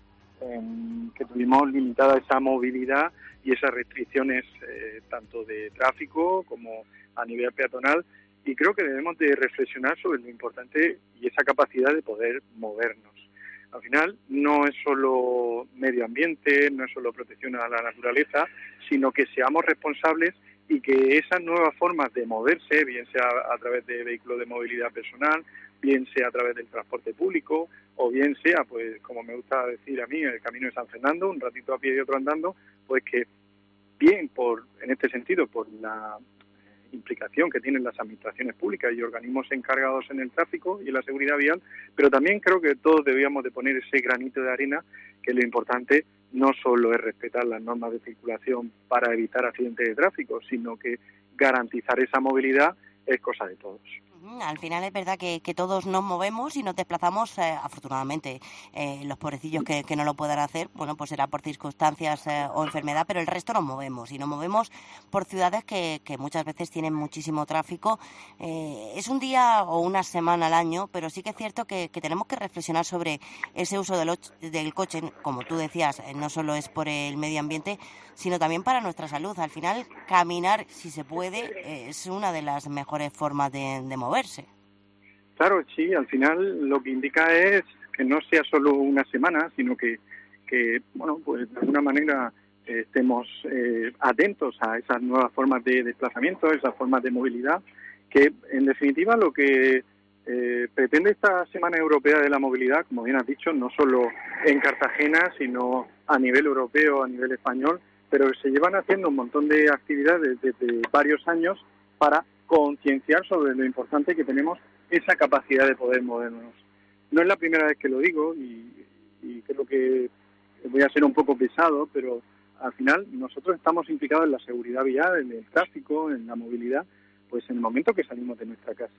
en que tuvimos limitada esa movilidad y esas restricciones eh, tanto de tráfico como a nivel peatonal, y creo que debemos de reflexionar sobre lo importante y esa capacidad de poder movernos. Al final no es solo medio ambiente, no es solo protección a la naturaleza, sino que seamos responsables y que esas nuevas formas de moverse, bien sea a través de vehículos de movilidad personal, bien sea a través del transporte público, o bien sea, pues como me gusta decir a mí, el Camino de San Fernando, un ratito a pie y otro andando, pues que bien, por en este sentido, por la implicación que tienen las administraciones públicas y organismos encargados en el tráfico y en la seguridad vial, pero también creo que todos debíamos de poner ese granito de arena, que lo importante no solo es respetar las normas de circulación para evitar accidentes de tráfico, sino que garantizar esa movilidad es cosa de todos. Al final es verdad que, que todos nos movemos y nos desplazamos, eh, afortunadamente, eh, los pobrecillos que, que no lo puedan hacer, bueno, pues será por circunstancias eh, o enfermedad, pero el resto nos movemos y nos movemos por ciudades que, que muchas veces tienen muchísimo tráfico. Eh, es un día o una semana al año, pero sí que es cierto que, que tenemos que reflexionar sobre ese uso del, del coche, como tú decías, eh, no solo es por el medio ambiente, sino también para nuestra salud. Al final, caminar, si se puede, eh, es una de las mejores formas de, de moverse. Claro, sí, al final lo que indica es que no sea solo una semana, sino que, que bueno, pues de alguna manera eh, estemos eh, atentos a esas nuevas formas de desplazamiento, esas formas de movilidad, que en definitiva lo que eh, pretende esta Semana Europea de la Movilidad, como bien has dicho, no solo en Cartagena, sino a nivel europeo, a nivel español, pero se llevan haciendo un montón de actividades desde varios años para concienciar sobre lo importante que tenemos esa capacidad de poder movernos. No es la primera vez que lo digo y, y creo que voy a ser un poco pesado, pero al final nosotros estamos implicados en la seguridad vial, en el tráfico, en la movilidad, pues en el momento que salimos de nuestra casa.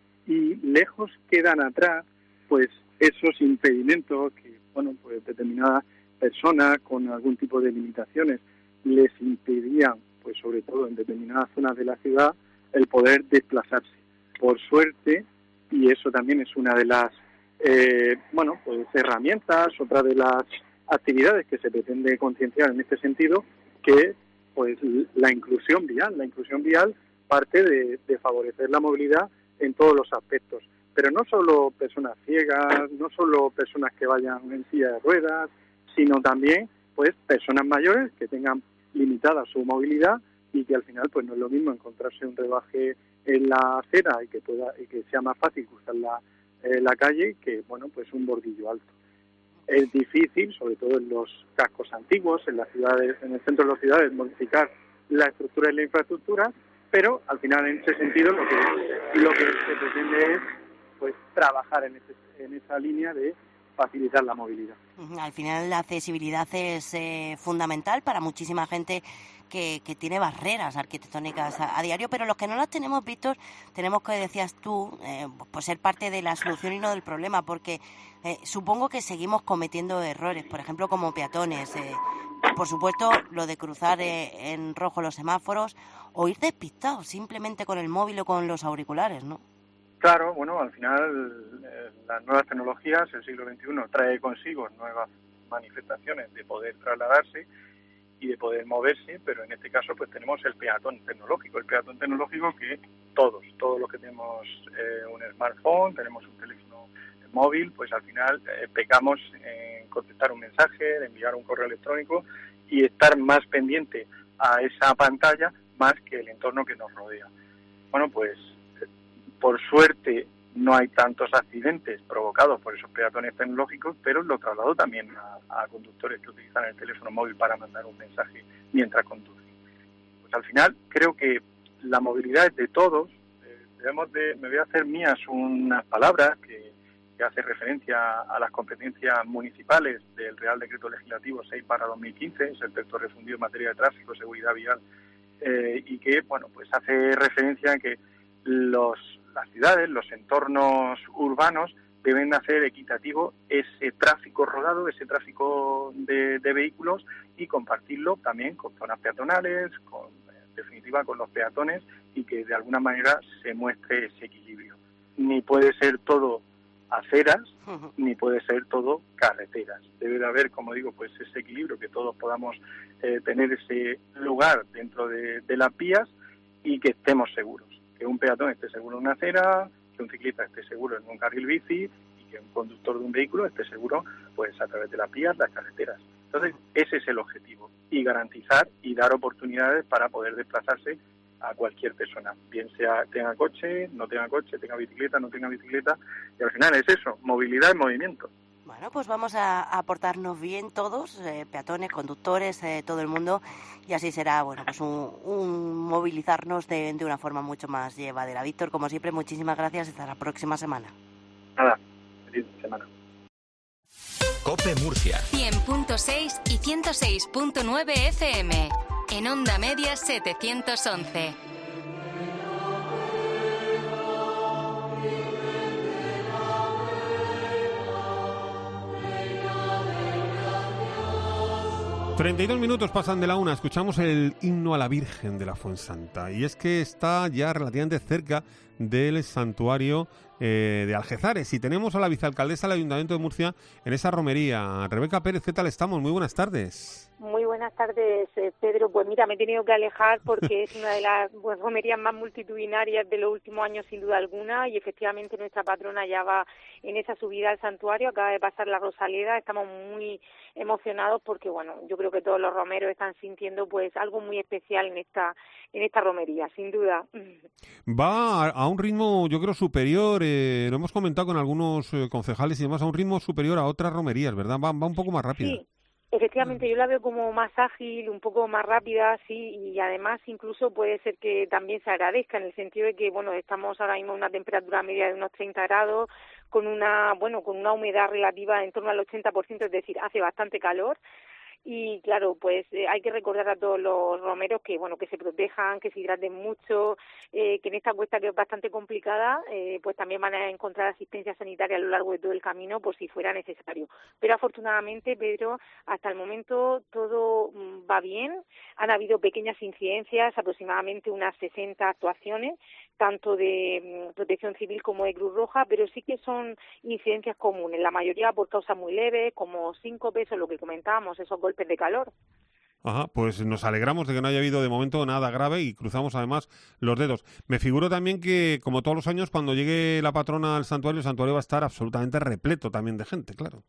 Y lejos quedan atrás pues esos impedimentos que, bueno, pues determinadas personas con algún tipo de limitaciones les impedían, pues sobre todo en determinadas zonas de la ciudad, el poder desplazarse. Por suerte, y eso también es una de las eh, bueno, pues herramientas, otra de las actividades que se pretende concienciar en este sentido, que pues la inclusión vial, la inclusión vial parte de, de favorecer la movilidad en todos los aspectos, pero no solo personas ciegas, no solo personas que vayan en silla de ruedas, sino también pues personas mayores que tengan limitada su movilidad y que al final pues no es lo mismo encontrarse un rebaje en la acera y que pueda y que sea más fácil cruzar la, eh, la calle que bueno pues un bordillo alto. Es difícil, sobre todo en los cascos antiguos, en las ciudades, en el centro de las ciudades, modificar la estructura y la infraestructura, pero al final en ese sentido lo que lo que se pretende es pues trabajar en, ese, en esa línea de facilitar la movilidad. Al final la accesibilidad es eh, fundamental para muchísima gente que, que tiene barreras arquitectónicas a, a diario, pero los que no las tenemos, Víctor, tenemos que, decías tú, eh, pues ser parte de la solución y no del problema, porque eh, supongo que seguimos cometiendo errores, por ejemplo, como peatones. Eh, por supuesto, lo de cruzar eh, en rojo los semáforos o ir despistados simplemente con el móvil o con los auriculares, ¿no? Claro, bueno, al final eh, las nuevas tecnologías, el siglo veintiuno trae consigo nuevas manifestaciones de poder trasladarse y de poder moverse, pero en este caso pues tenemos el peatón tecnológico, el peatón tecnológico que todos, todos los que tenemos eh, un smartphone, tenemos un teléfono móvil, pues al final eh, pecamos en contestar un mensaje, en enviar un correo electrónico y estar más pendiente a esa pantalla más que el entorno que nos rodea. Bueno, pues por suerte no hay tantos accidentes provocados por esos peatones tecnológicos, pero lo traslado también a, a conductores que utilizan el teléfono móvil para mandar un mensaje mientras conducen. Pues al final creo que la movilidad es de todos. Eh, debemos de, me voy a hacer mías unas palabras que, que hace referencia a las competencias municipales del Real Decreto Legislativo seis barra dos mil quince, es el texto refundido en materia de tráfico, seguridad vial, eh, y que bueno pues hace referencia a que los las ciudades, los entornos urbanos deben hacer equitativo ese tráfico rodado, ese tráfico de, de vehículos y compartirlo también con zonas peatonales, con, en definitiva con los peatones y que de alguna manera se muestre ese equilibrio. Ni puede ser todo aceras, uh-huh. ni puede ser todo carreteras. Debe de haber, como digo, pues ese equilibrio, que todos podamos eh, tener ese lugar dentro de, de las vías y que estemos seguros. Que un peatón esté seguro en una acera, que un ciclista esté seguro en un carril bici y que un conductor de un vehículo esté seguro pues a través de las vías, las carreteras. Entonces, ese es el objetivo, y garantizar y dar oportunidades para poder desplazarse a cualquier persona, bien sea tenga coche, no tenga coche, tenga bicicleta, no tenga bicicleta, y al final es eso, movilidad en movimiento. Bueno, pues vamos a, a portarnos bien todos, eh, peatones, conductores, eh, todo el mundo, y así será, bueno, pues un, un movilizarnos de, de una forma mucho más llevadera. Víctor, como siempre, muchísimas gracias, hasta la próxima semana. Nada, feliz semana. COPE Murcia. cien punto seis y ciento seis punto nueve F M. En onda media setecientos once. treinta y dos minutos pasan de la una, escuchamos el himno a la Virgen de la Fuensanta, y es que está ya relativamente cerca del santuario eh, de Algezares, y tenemos a la vicealcaldesa del Ayuntamiento de Murcia en esa romería. Rebeca Pérez, ¿qué tal estamos? Muy buenas tardes. Muy buenas tardes, eh, Pedro. Pues mira, me he tenido que alejar porque es una de las pues, romerías más multitudinarias de los últimos años, sin duda alguna, y efectivamente nuestra patrona ya va en esa subida al santuario, acaba de pasar la Rosaleda. Estamos muy emocionados porque, bueno, yo creo que todos los romeros están sintiendo pues algo muy especial en esta en esta romería, sin duda. Va a, a un ritmo, yo creo, superior, eh, lo hemos comentado con algunos eh, concejales y demás, a un ritmo superior a otras romerías, ¿verdad? Va, va un poco más rápido. Sí. Efectivamente, yo la veo como más ágil, un poco más rápida, sí, y además incluso puede ser que también se agradezca en el sentido de que, bueno, estamos ahora mismo en una temperatura media de unos treinta grados, con una, bueno, con una humedad relativa en torno al ochenta por ciento, es decir, hace bastante calor. Y claro, pues eh, hay que recordar a todos los romeros que, bueno, que se protejan, que se hidraten mucho, eh, que en esta cuesta que es bastante complicada, eh, pues también van a encontrar asistencia sanitaria a lo largo de todo el camino por si fuera necesario. Pero afortunadamente, Pedro, hasta el momento todo mm, va bien. Han habido pequeñas incidencias, aproximadamente unas sesenta actuaciones, tanto de mm, Protección Civil como de Cruz Roja, pero sí que son incidencias comunes, la mayoría por causas muy leves, como síncopes o lo que comentábamos, esos golpes de calor. Ajá, pues nos alegramos de que no haya habido de momento nada grave y cruzamos además los dedos. Me figuro también que, como todos los años, cuando llegue la patrona al santuario, el santuario va a estar absolutamente repleto también de gente, claro.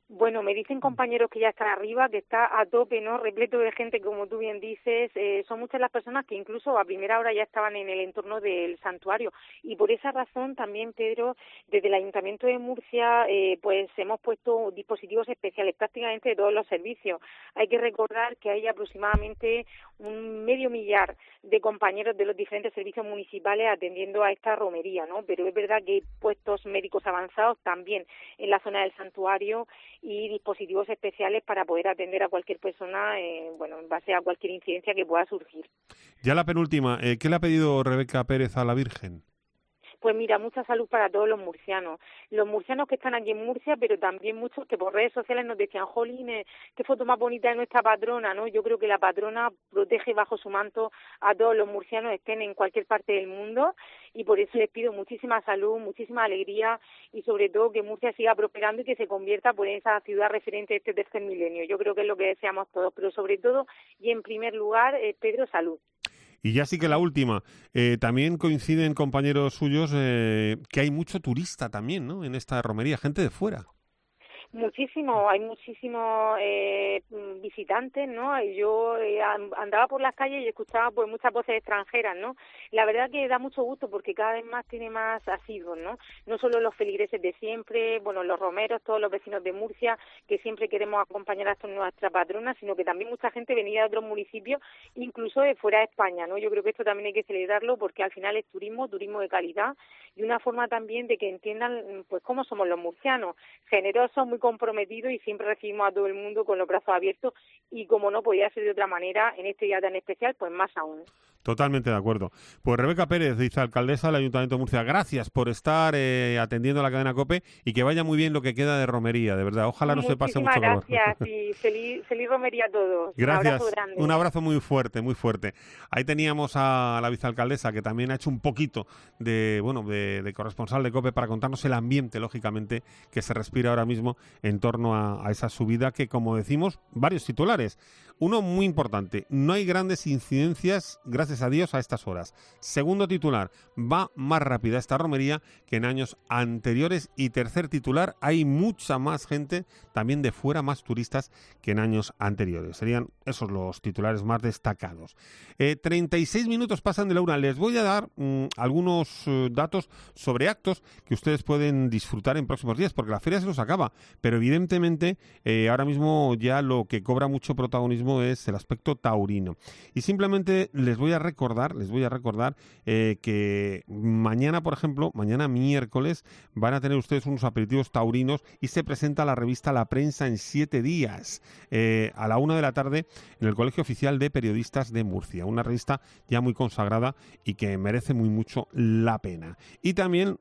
Bueno, me dicen compañeros que ya está arriba, que está a tope, ¿no? Repleto de gente, como tú bien dices. Eh, son muchas las personas que incluso a primera hora ya estaban en el entorno del santuario. Y por esa razón también, Pedro, desde el Ayuntamiento de Murcia, eh, pues hemos puesto dispositivos especiales prácticamente de todos los servicios. Hay que recordar que hay aproximadamente un medio millar de compañeros de los diferentes servicios municipales atendiendo a esta romería, ¿no? Pero es verdad que hay puestos médicos avanzados también en la zona del santuario y dispositivos especiales para poder atender a cualquier persona, eh, bueno, en base a cualquier incidencia que pueda surgir. Ya la penúltima, eh, ¿qué le ha pedido Rebeca Pérez a la Virgen? Pues mira, mucha salud para todos los murcianos. Los murcianos que están aquí en Murcia, pero también muchos que por redes sociales nos decían, jolín, eh, qué foto más bonita de nuestra patrona, ¿no? Yo creo que la patrona protege bajo su manto a todos los murcianos, estén en cualquier parte del mundo, y por eso les pido muchísima salud, muchísima alegría, y sobre todo que Murcia siga prosperando y que se convierta por esa ciudad referente de este tercer milenio. Yo creo que es lo que deseamos todos, pero sobre todo, y en primer lugar, eh, Pedro, salud. Y ya sí que la última, eh, también coinciden compañeros suyos eh, que hay mucho turista también, ¿no? En esta romería, gente de fuera. Muchísimo, hay muchísimos eh, visitantes, ¿no? Yo eh, andaba por las calles y escuchaba pues muchas voces extranjeras, ¿no? La verdad que da mucho gusto porque cada vez más tiene más asiduos, ¿no? No solo los feligreses de siempre, bueno, los romeros, todos los vecinos de Murcia, que siempre queremos acompañar a nuestra patrona, sino que también mucha gente venía de otros municipios, incluso de fuera de España, ¿no? Yo creo que esto también hay que celebrarlo porque al final es turismo, turismo de calidad y una forma también de que entiendan pues cómo somos los murcianos, generosos, muy comprometido y siempre recibimos a todo el mundo con los brazos abiertos y como no podía ser de otra manera en este día tan especial, pues más aún. Totalmente de acuerdo. Pues Rebeca Pérez, vicealcaldesa del Ayuntamiento de Murcia, gracias por estar eh, atendiendo a la cadena COPE y que vaya muy bien lo que queda de romería, de verdad. Ojalá no se pase mucho calor. Muchísimas gracias y feliz, feliz romería a todos. Gracias. Un abrazo grande. Un abrazo muy fuerte, muy fuerte. Ahí teníamos a la vicealcaldesa que también ha hecho un poquito de, bueno, de, de corresponsal de COPE para contarnos el ambiente, lógicamente, que se respira ahora mismo en torno a, a esa subida que, como decimos, varios titulares. Uno muy importante, no hay grandes incidencias, gracias a Dios, a estas horas. Segundo titular, va más rápida esta romería que en años anteriores. Y tercer titular, hay mucha más gente, también de fuera, más turistas que en años anteriores. Serían esos los titulares más destacados. Eh, treinta y seis minutos pasan de la una. Les voy a dar mmm, algunos uh, datos sobre actos que ustedes pueden disfrutar en próximos días, porque la feria se nos acaba. Pero evidentemente, eh, ahora mismo ya lo que cobra mucho protagonismo es el aspecto taurino. Y simplemente les voy a recordar, les voy a recordar eh, que mañana, por ejemplo, mañana miércoles, van a tener ustedes unos aperitivos taurinos y se presenta la revista La Prensa en siete días, eh, a la una de la tarde, en el Colegio Oficial de Periodistas de Murcia. Una revista ya muy consagrada y que merece muy mucho la pena. Y también,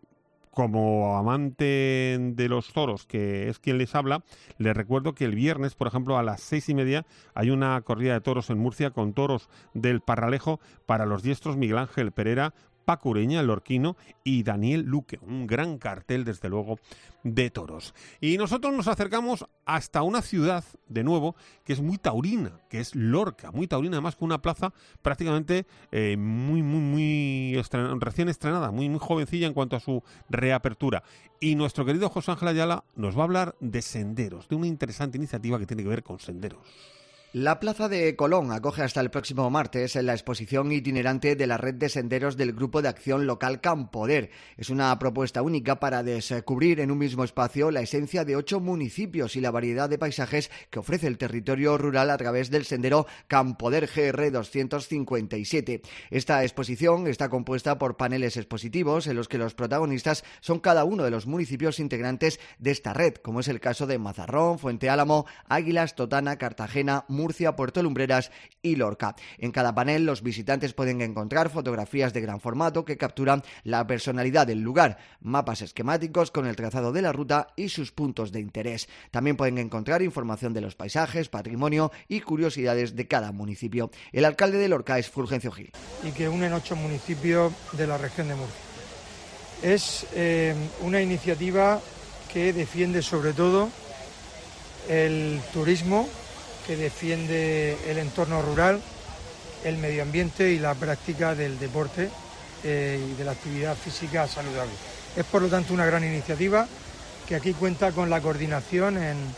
como amante de los toros, que es quien les habla, les recuerdo que el viernes, por ejemplo, a las seis y media, hay una corrida de toros en Murcia con toros del Parralejo para los diestros Miguel Ángel Pereira, Paco Ureña, el Lorquino, y Daniel Luque. Un gran cartel, desde luego, de toros. Y nosotros nos acercamos hasta una ciudad, de nuevo, que es muy taurina, que es Lorca. Muy taurina, además, con una plaza prácticamente eh, muy, muy, muy estren- recién estrenada, muy, muy jovencilla en cuanto a su reapertura. Y nuestro querido José Ángel Ayala nos va a hablar de senderos, de una interesante iniciativa que tiene que ver con senderos. La Plaza de Colón acoge hasta el próximo martes la exposición itinerante de la red de senderos del Grupo de Acción Local Campoder. Es una propuesta única para descubrir en un mismo espacio la esencia de ocho municipios y la variedad de paisajes que ofrece el territorio rural a través del sendero Campoder G R doscientos cincuenta y siete. Esta exposición está compuesta por paneles expositivos en los que los protagonistas son cada uno de los municipios integrantes de esta red, como es el caso de Mazarrón, Fuente Álamo, Águilas, Totana, Cartagena, Murcia, Puerto Lumbreras y Lorca. En cada panel los visitantes pueden encontrar fotografías de gran formato que capturan la personalidad del lugar, mapas esquemáticos con el trazado de la ruta y sus puntos de interés. También pueden encontrar información de los paisajes, patrimonio y curiosidades de cada municipio. El alcalde de Lorca es Fulgencio Gil. Y que unen ocho municipios de la región de Murcia. Es eh, una iniciativa que defiende sobre todo el turismo, que defiende el entorno rural, el medio ambiente y la práctica del deporte eh, y de la actividad física saludable. Es por lo tanto una gran iniciativa que aquí cuenta con la coordinación en,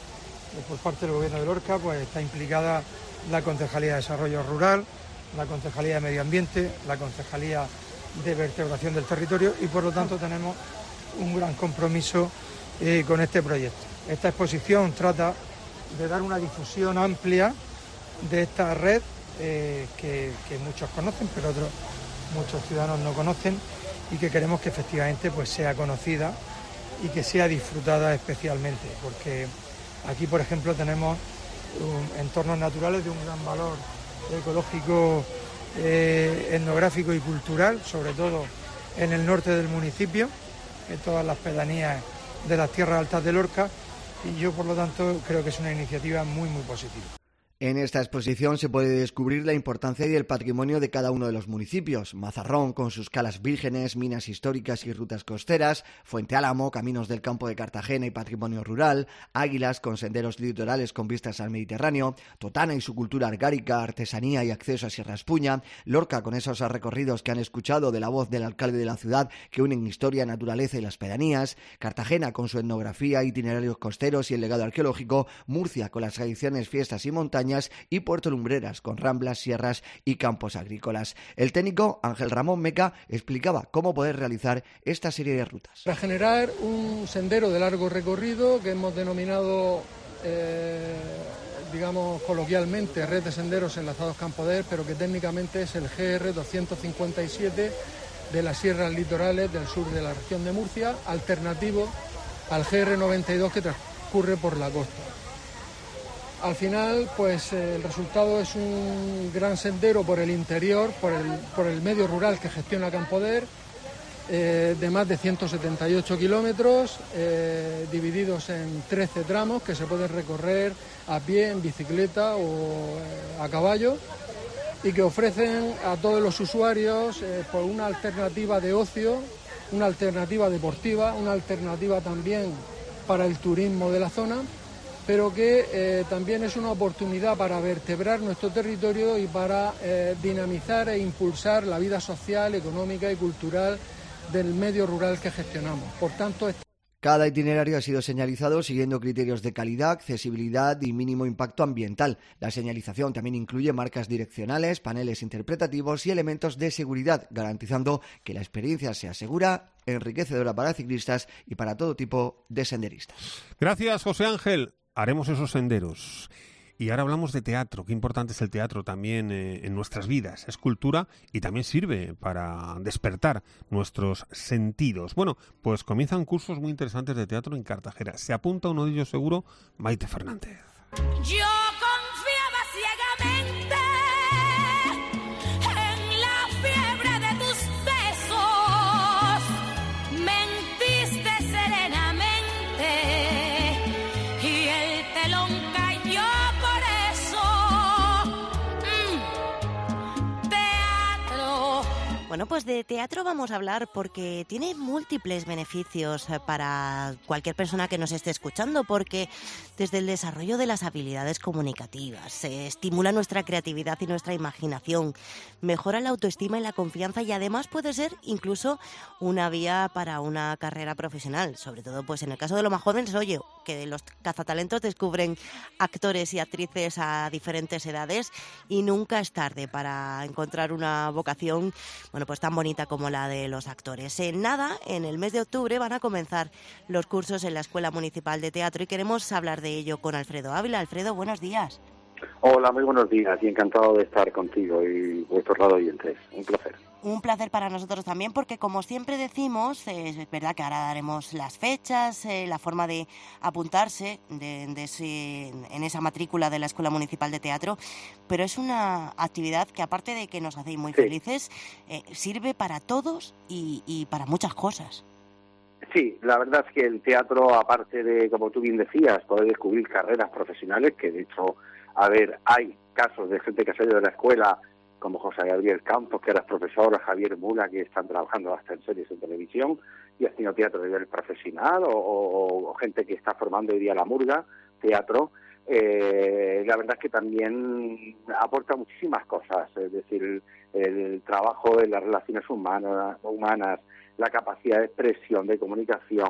por parte del Gobierno de Lorca, pues está implicada la Concejalía de Desarrollo Rural, la Concejalía de Medio Ambiente, la Concejalía de Vertebración del Territorio y por lo tanto tenemos un gran compromiso eh, con este proyecto. Esta exposición trata de dar una difusión amplia de esta red eh, que, que muchos conocen, pero otros muchos ciudadanos no conocen y que queremos que efectivamente pues sea conocida y que sea disfrutada especialmente, porque aquí, por ejemplo, tenemos um, entornos naturales de un gran valor ecológico, eh, etnográfico y cultural, sobre todo en el norte del municipio, en todas las pedanías de las tierras altas de Lorca, y yo, por lo tanto, creo que es una iniciativa muy, muy positiva. En esta exposición se puede descubrir la importancia y el patrimonio de cada uno de los municipios. Mazarrón, con sus calas vírgenes, minas históricas y rutas costeras; Fuente Álamo, caminos del campo de Cartagena y patrimonio rural; Águilas, con senderos litorales con vistas al Mediterráneo; Totana y su cultura argárica, artesanía y acceso a Sierra Espuña; Lorca, con esos recorridos que han escuchado de la voz del alcalde de la ciudad que unen historia, naturaleza y las pedanías; Cartagena, con su etnografía, itinerarios costeros y el legado arqueológico; Murcia, con las tradiciones, fiestas y montañas; y Puerto Lumbreras, con ramblas, sierras y campos agrícolas. El técnico Ángel Ramón Meca explicaba cómo poder realizar esta serie de rutas. Para generar un sendero de largo recorrido que hemos denominado, eh, digamos coloquialmente, red de senderos enlazados Campoder, pero que técnicamente es el G R doscientos cincuenta y siete de las sierras litorales del sur de la región de Murcia, alternativo al G R noventa y dos que transcurre por la costa. Al final, pues eh, el resultado es un gran sendero por el interior, por el, por el medio rural que gestiona Campoder, eh, de más de ciento setenta y ocho kilómetros, eh, divididos en trece tramos que se pueden recorrer a pie, en bicicleta o eh, a caballo, y que ofrecen a todos los usuarios eh, por una alternativa de ocio, una alternativa deportiva, una alternativa también para el turismo de la zona, pero que eh, también es una oportunidad para vertebrar nuestro territorio y para eh, dinamizar e impulsar la vida social, económica y cultural del medio rural que gestionamos. Por tanto, es... Cada itinerario ha sido señalizado siguiendo criterios de calidad, accesibilidad y mínimo impacto ambiental. La señalización también incluye marcas direccionales, paneles interpretativos y elementos de seguridad, garantizando que la experiencia sea segura, enriquecedora para ciclistas y para todo tipo de senderistas. Gracias, José Ángel. Haremos esos senderos. Y ahora hablamos de teatro. Qué importante es el teatro también eh, en nuestras vidas. Es cultura y también sirve para despertar nuestros sentidos. Bueno, pues comienzan cursos muy interesantes de teatro en Cartagena. Se apunta uno de ellos seguro, Maite Fernández. Yo confiaba ciegamente en la fiebre de tus besos. Mentiste serenamente y el telón cayó por eso. Mm. Teatro. Bueno, pues de teatro vamos a hablar porque tiene múltiples beneficios para cualquier persona que nos esté escuchando, porque desde el desarrollo de las habilidades comunicativas se estimula nuestra creatividad y nuestra imaginación, mejora la autoestima y la confianza y además puede ser incluso una vía para una carrera profesional, sobre todo pues en el caso de los más jóvenes, oye, que los cazatalentos descubren actores y actrices a diferentes edades y nunca es tarde para encontrar una vocación, bueno, pues tan bonita como la de los actores. En nada, en el mes de octubre van a comenzar los cursos en la Escuela Municipal de Teatro y queremos hablar de ello con Alfredo Ávila. Alfredo, buenos días. Hola, muy buenos días y encantado de estar contigo y vuestros radio oyentes. Un placer. Un placer para nosotros también porque, como siempre decimos, eh, es verdad que ahora daremos las fechas, eh, la forma de apuntarse de, de ese, en esa matrícula de la Escuela Municipal de Teatro, pero es una actividad que, aparte de que nos hacéis muy sí. felices, eh, sirve para todos y, y para muchas cosas. Sí, la verdad es que el teatro, aparte de, como tú bien decías, poder descubrir carreras profesionales, que de hecho, a ver, hay casos de gente que ha salido de la escuela, como José Gabriel Campos, que era profesor, Javier Mula, que están trabajando hasta en series en televisión y haciendo teatro de nivel profesional, o, o, o gente que está formando hoy día la Murga, teatro. Eh, la verdad es que también aporta muchísimas cosas, es decir, el, el trabajo en las relaciones humanas, humanas, la capacidad de expresión, de comunicación,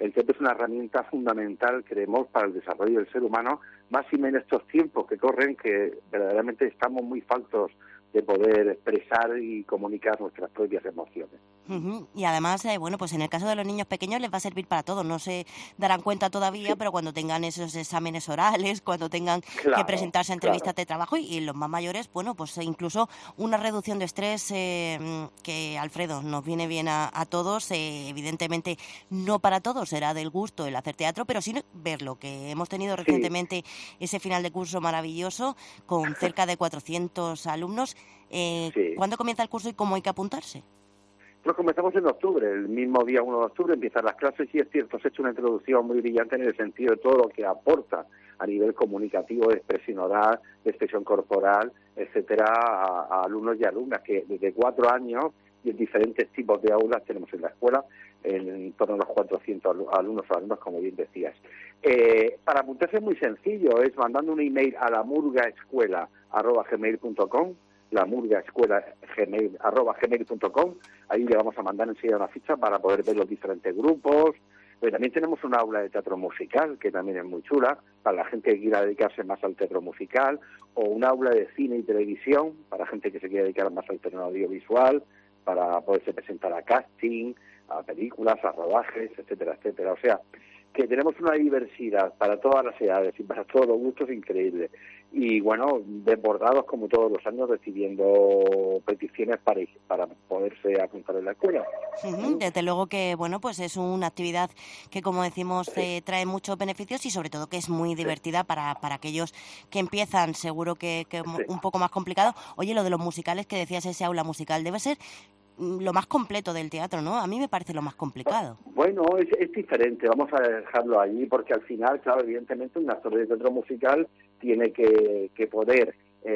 el teatro es una herramienta fundamental, creemos, para el desarrollo del ser humano, más y menos estos tiempos que corren, que verdaderamente estamos muy faltos de poder expresar y comunicar nuestras propias emociones. Uh-huh. Y además, eh, bueno, pues en el caso de los niños pequeños les va a servir para todo. No se darán cuenta todavía, sí. pero cuando tengan esos exámenes orales, cuando tengan claro, que presentarse a entrevistas claro. de trabajo y, y los más mayores, bueno, pues incluso una reducción de estrés eh, que, Alfredo, nos viene bien a, a todos. Eh, evidentemente, no para todos será del gusto el hacer teatro, pero sí verlo, que hemos tenido recientemente sí. ese final de curso maravilloso con cerca de cuatrocientos alumnos. Eh, sí. ¿Cuándo comienza el curso y cómo hay que apuntarse? Pues comenzamos en octubre, el mismo día uno de octubre empiezan las clases y es cierto, se ha hecho una introducción muy brillante en el sentido de todo lo que aporta a nivel comunicativo, de expresión oral, de expresión corporal, etcétera, a, a alumnos y alumnas que desde cuatro años y en diferentes tipos de aulas tenemos en la escuela, en torno a los cuatrocientos alumnos o alumnas, como bien decías. Eh, para apuntarse es muy sencillo, es mandando un email a la murgaescuela arroba gmail punto com, la murgaescuela gmail arroba gmail punto com. Ahí le vamos a mandar enseguida una ficha para poder ver los diferentes grupos. Pero también tenemos un aula de teatro musical, que también es muy chula, para la gente que quiera dedicarse más al teatro musical, o un aula de cine y televisión, para gente que se quiera dedicar más al teatro audiovisual, para poderse presentar a casting, a películas, a rodajes, etcétera, etcétera. O sea, que tenemos una diversidad para todas las edades y para todos los gustos increíble. Y bueno, desbordados como todos los años recibiendo peticiones para, para poderse apuntar en la escuela. Uh-huh. Desde luego que, bueno, pues es una actividad que, como decimos, sí. eh, trae muchos beneficios y sobre todo que es muy divertida sí. para, para aquellos que empiezan, seguro que, que sí. un poco más complicado. Oye, lo de los musicales que decías, ese aula musical, debe ser lo más completo del teatro, ¿no? A mí me parece lo más complicado. Bueno, es, es diferente, vamos a dejarlo allí, porque al final, claro, evidentemente un actor de teatro musical tiene que, que poder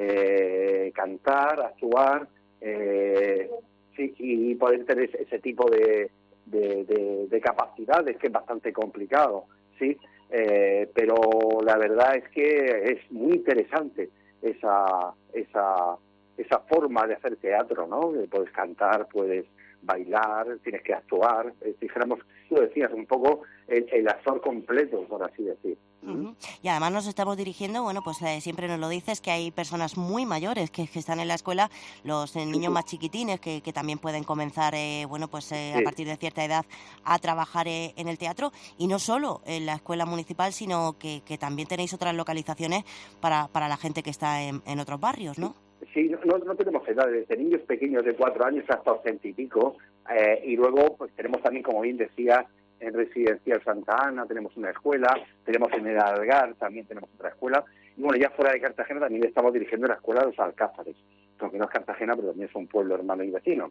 eh, cantar, actuar, eh, sí, y poder tener ese, ese tipo de, de, de, de capacidades, que es bastante complicado, ¿sí? Eh, pero la verdad es que es muy interesante esa esa esa forma de hacer teatro, ¿no? Puedes cantar, puedes bailar, tienes que actuar, eh, dijéramos, tú decías, un poco el, el actor completo, por así decir. Uh-huh. Y además nos estamos dirigiendo, bueno, pues eh, siempre nos lo dices, que hay personas muy mayores que, que están en la escuela, los eh, niños más chiquitines que, que también pueden comenzar, eh, bueno, pues eh, sí. a partir de cierta edad a trabajar eh, en el teatro, y no solo en la escuela municipal, sino que, que también tenéis otras localizaciones para, para la gente que está en, en otros barrios, ¿no? Sí, no, no tenemos edades, desde niños pequeños de cuatro años hasta ochenta y pico, eh, y luego pues tenemos también, como bien decías, en Residencial Santa Ana tenemos una escuela, tenemos en el Algar también tenemos otra escuela, y bueno, ya fuera de Cartagena también estamos dirigiendo la escuela de los Alcázares, aunque no es Cartagena, pero también es un pueblo hermano y vecino.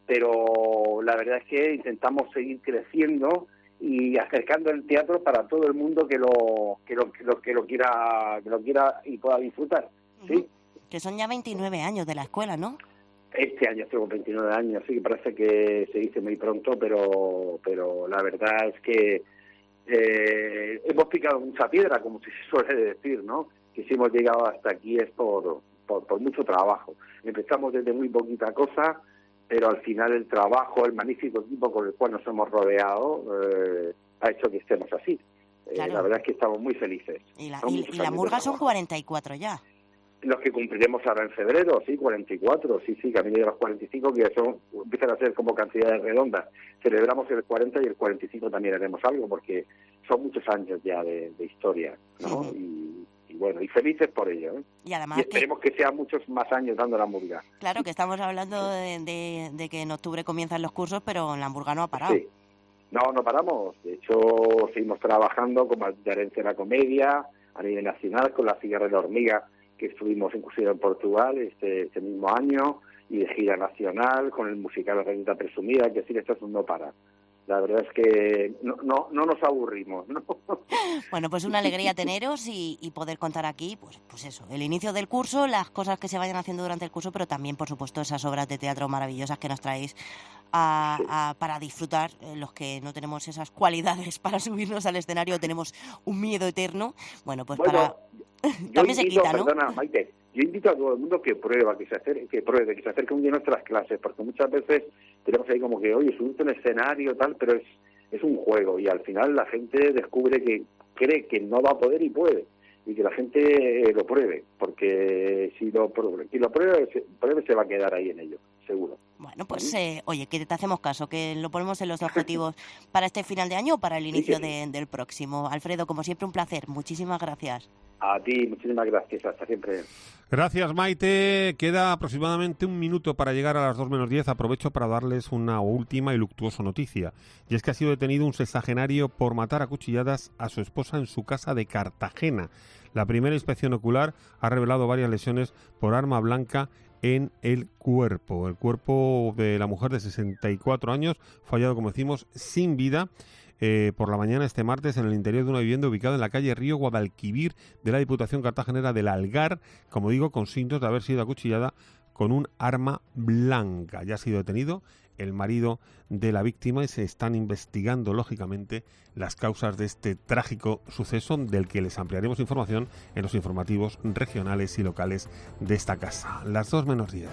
Pero la verdad es que intentamos seguir creciendo y acercando el teatro para todo el mundo que lo que lo, que lo, que lo quiera que lo quiera y pueda disfrutar, ¿sí? Uh-huh. Que son ya veintinueve años de la escuela, ¿no? Este año tengo veintinueve años, sí que parece que se dice muy pronto, pero pero la verdad es que eh, hemos picado mucha piedra, como se suele decir, ¿no? Que si hemos llegado hasta aquí es por, por, por mucho trabajo. Empezamos desde muy poquita cosa, pero al final el trabajo, el magnífico equipo con el cual nos hemos rodeado, eh, ha hecho que estemos así. Claro. Eh, la verdad es que estamos muy felices. Y la, y, y la murga son cuarenta y cuatro ya. Los que cumpliremos ahora en febrero, sí, cuarenta y cuatro, sí, sí, camino de los cuarenta y cinco, que son, empiezan a ser como cantidades redondas. Celebramos el cuarenta y el cuarenta y cinco también haremos algo, porque son muchos años ya de, de historia, ¿no? Uh-huh. Y, y bueno, y felices por ello, ¿eh? Y además y esperemos que... que sean muchos más años dando la murga. Claro, que estamos hablando de, de, de que en octubre comienzan los cursos, pero la murga no ha parado. Sí. No, no paramos. De hecho, seguimos trabajando como Herencia de la Comedia, a nivel nacional, con la Cigarra de la Hormiga, que estuvimos inclusive en Portugal este, este mismo año, y de gira nacional con el musical La Reyita Presumida, es decir, esto no para. La verdad es que no no, no nos aburrimos, ¿no? Bueno, pues una alegría teneros y, y poder contar aquí, pues pues eso, el inicio del curso, las cosas que se vayan haciendo durante el curso, pero también, por supuesto, esas obras de teatro maravillosas que nos traéis a, sí. a, para disfrutar, eh, los que no tenemos esas cualidades para subirnos al escenario, tenemos un miedo eterno, bueno, pues bueno, para... también se quita, ¿no? Perdona, Maite, yo invito a todo el mundo que prueba, que se acerque, que pruebe, que se acerque un día a nuestras clases, porque muchas veces tenemos ahí como que, oye, subirte un escenario, tal, pero es es un juego y al final la gente descubre que cree que no va a poder y puede, y que la gente eh, lo pruebe, porque si lo, si lo pruebe, se, pruebe se va a quedar ahí en ello, seguro. Bueno, pues eh, oye, que te hacemos caso, que lo ponemos en los objetivos para este final de año o para el inicio sí, de, del próximo. Alfredo, como siempre, un placer. Muchísimas gracias. A ti, muchísimas gracias. Hasta siempre. Gracias, Maite. Queda aproximadamente un minuto para llegar a las dos menos diez. Aprovecho para darles una última y luctuosa noticia. Y es que ha sido detenido un sexagenario por matar a cuchilladas a su esposa en su casa de Cartagena. La primera inspección ocular ha revelado varias lesiones por arma blanca en el cuerpo. El cuerpo de la mujer de sesenta y cuatro años fue hallado, como decimos, sin vida eh, por la mañana este martes en el interior de una vivienda ubicada en la calle Río Guadalquivir de la Diputación Cartagenera del Algar, como digo, con signos de haber sido acuchillada con un arma blanca. Ya ha sido detenido el marido de la víctima y se están investigando, lógicamente, las causas de este trágico suceso, del que les ampliaremos información en los informativos regionales y locales de esta casa. Las dos menos diez.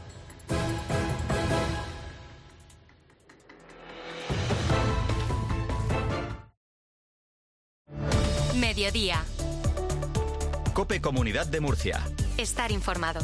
Mediodía. COPE Comunidad de Murcia. Estar informado.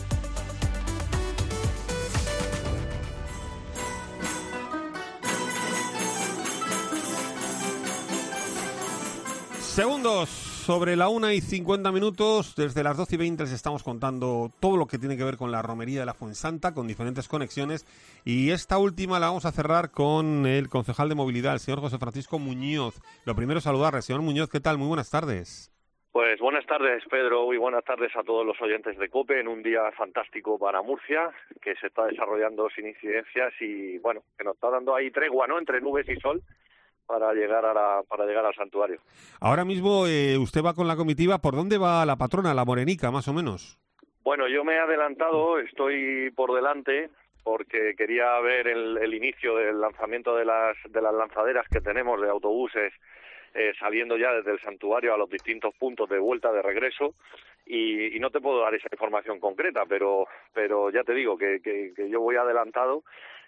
Segundos sobre la una y cincuenta minutos, desde las doce y veinte les estamos contando todo lo que tiene que ver con la romería de la Fuensanta, con diferentes conexiones, y esta última la vamos a cerrar con el concejal de movilidad, el señor José Francisco Muñoz. Lo primero, saludarle. Señor Muñoz, ¿qué tal? Muy buenas tardes. Pues buenas tardes, Pedro, y buenas tardes a todos los oyentes de COPE en un día fantástico para Murcia, que se está desarrollando sin incidencias y, bueno, que nos está dando ahí tregua, ¿no?, entre nubes y sol, para llegar a la, para llegar al santuario. Ahora mismo eh, usted va con la comitiva. ¿Por dónde va la patrona, la morenica, más o menos? Bueno, yo me he adelantado, estoy por delante, porque quería ver el, el inicio del lanzamiento de las, de las lanzaderas que tenemos de autobuses eh, saliendo ya desde el santuario a los distintos puntos de vuelta, de regreso, y, y no te puedo dar esa información concreta, pero, pero ya te digo que, que, que yo voy adelantado.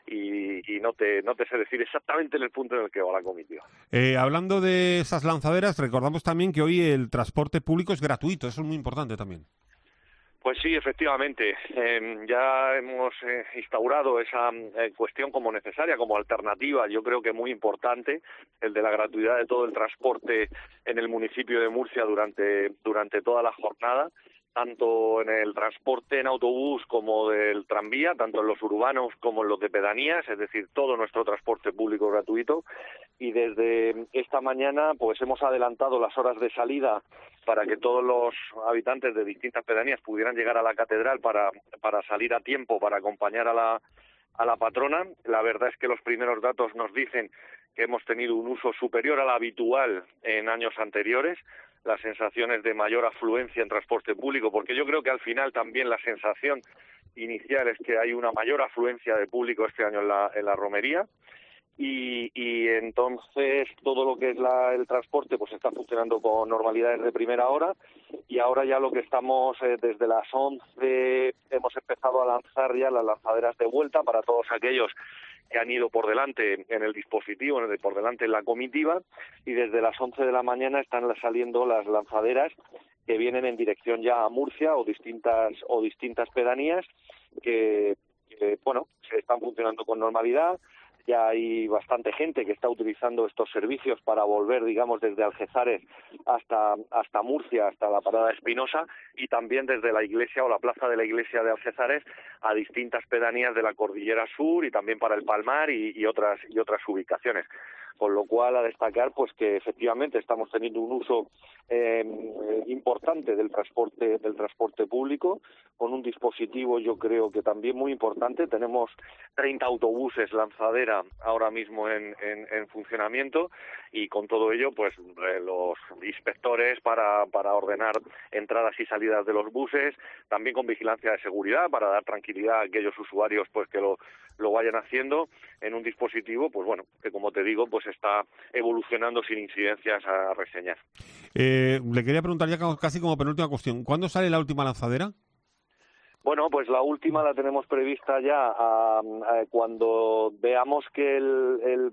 Y, y no te no te sé decir exactamente en el punto en el que va la comitiva. Eh, hablando de esas lanzaderas, recordamos también que hoy el transporte público es gratuito, eso es muy importante también. Pues sí, efectivamente, eh, ya hemos eh, instaurado esa eh, cuestión como necesaria, como alternativa, yo creo que muy importante, el de la gratuidad de todo el transporte en el municipio de Murcia durante durante toda la jornada, tanto en el transporte en autobús como del tranvía, tanto en los urbanos como en los de pedanías, es decir, todo nuestro transporte público gratuito. Y desde esta mañana pues hemos adelantado las horas de salida para que todos los habitantes de distintas pedanías pudieran llegar a la catedral para, para salir a tiempo, para acompañar a la, a la patrona. La verdad es que los primeros datos nos dicen que hemos tenido un uso superior al habitual en años anteriores, las sensaciones de mayor afluencia en transporte público, porque yo creo que al final también la sensación inicial es que hay una mayor afluencia de público este año en la, en la romería, y, y entonces todo lo que es la, el transporte pues está funcionando con normalidades de primera hora, y ahora ya lo que estamos eh, desde las once hemos empezado a lanzar ya las lanzaderas de vuelta para todos aquellos que han ido por delante en el dispositivo, en el, por delante en la comitiva, y desde las once de la mañana están saliendo las lanzaderas que vienen en dirección ya a Murcia o distintas o distintas pedanías que, que bueno, se están funcionando con normalidad. Ya hay bastante gente que está utilizando estos servicios para volver, digamos, desde Algeciras hasta hasta Murcia, hasta la parada Espinosa, y también desde la iglesia o la plaza de la iglesia de Algeciras a distintas pedanías de la Cordillera Sur y también para el Palmar y, y otras y otras ubicaciones. Con lo cual, a destacar pues que efectivamente estamos teniendo un uso eh, importante del transporte del transporte público, con un dispositivo yo creo que también muy importante. Tenemos treinta autobuses lanzadera ahora mismo en, en, en funcionamiento, y con todo ello pues eh, los inspectores para, para ordenar entradas y salidas de los buses, también con vigilancia de seguridad para dar tranquilidad a aquellos usuarios pues que lo, lo vayan haciendo en un dispositivo pues bueno, que como te digo pues está evolucionando sin incidencias a reseñar. Eh, le quería preguntar ya casi como penúltima cuestión, ¿cuándo sale la última lanzadera? Bueno, pues la última la tenemos prevista ya a, a, cuando veamos que el, el,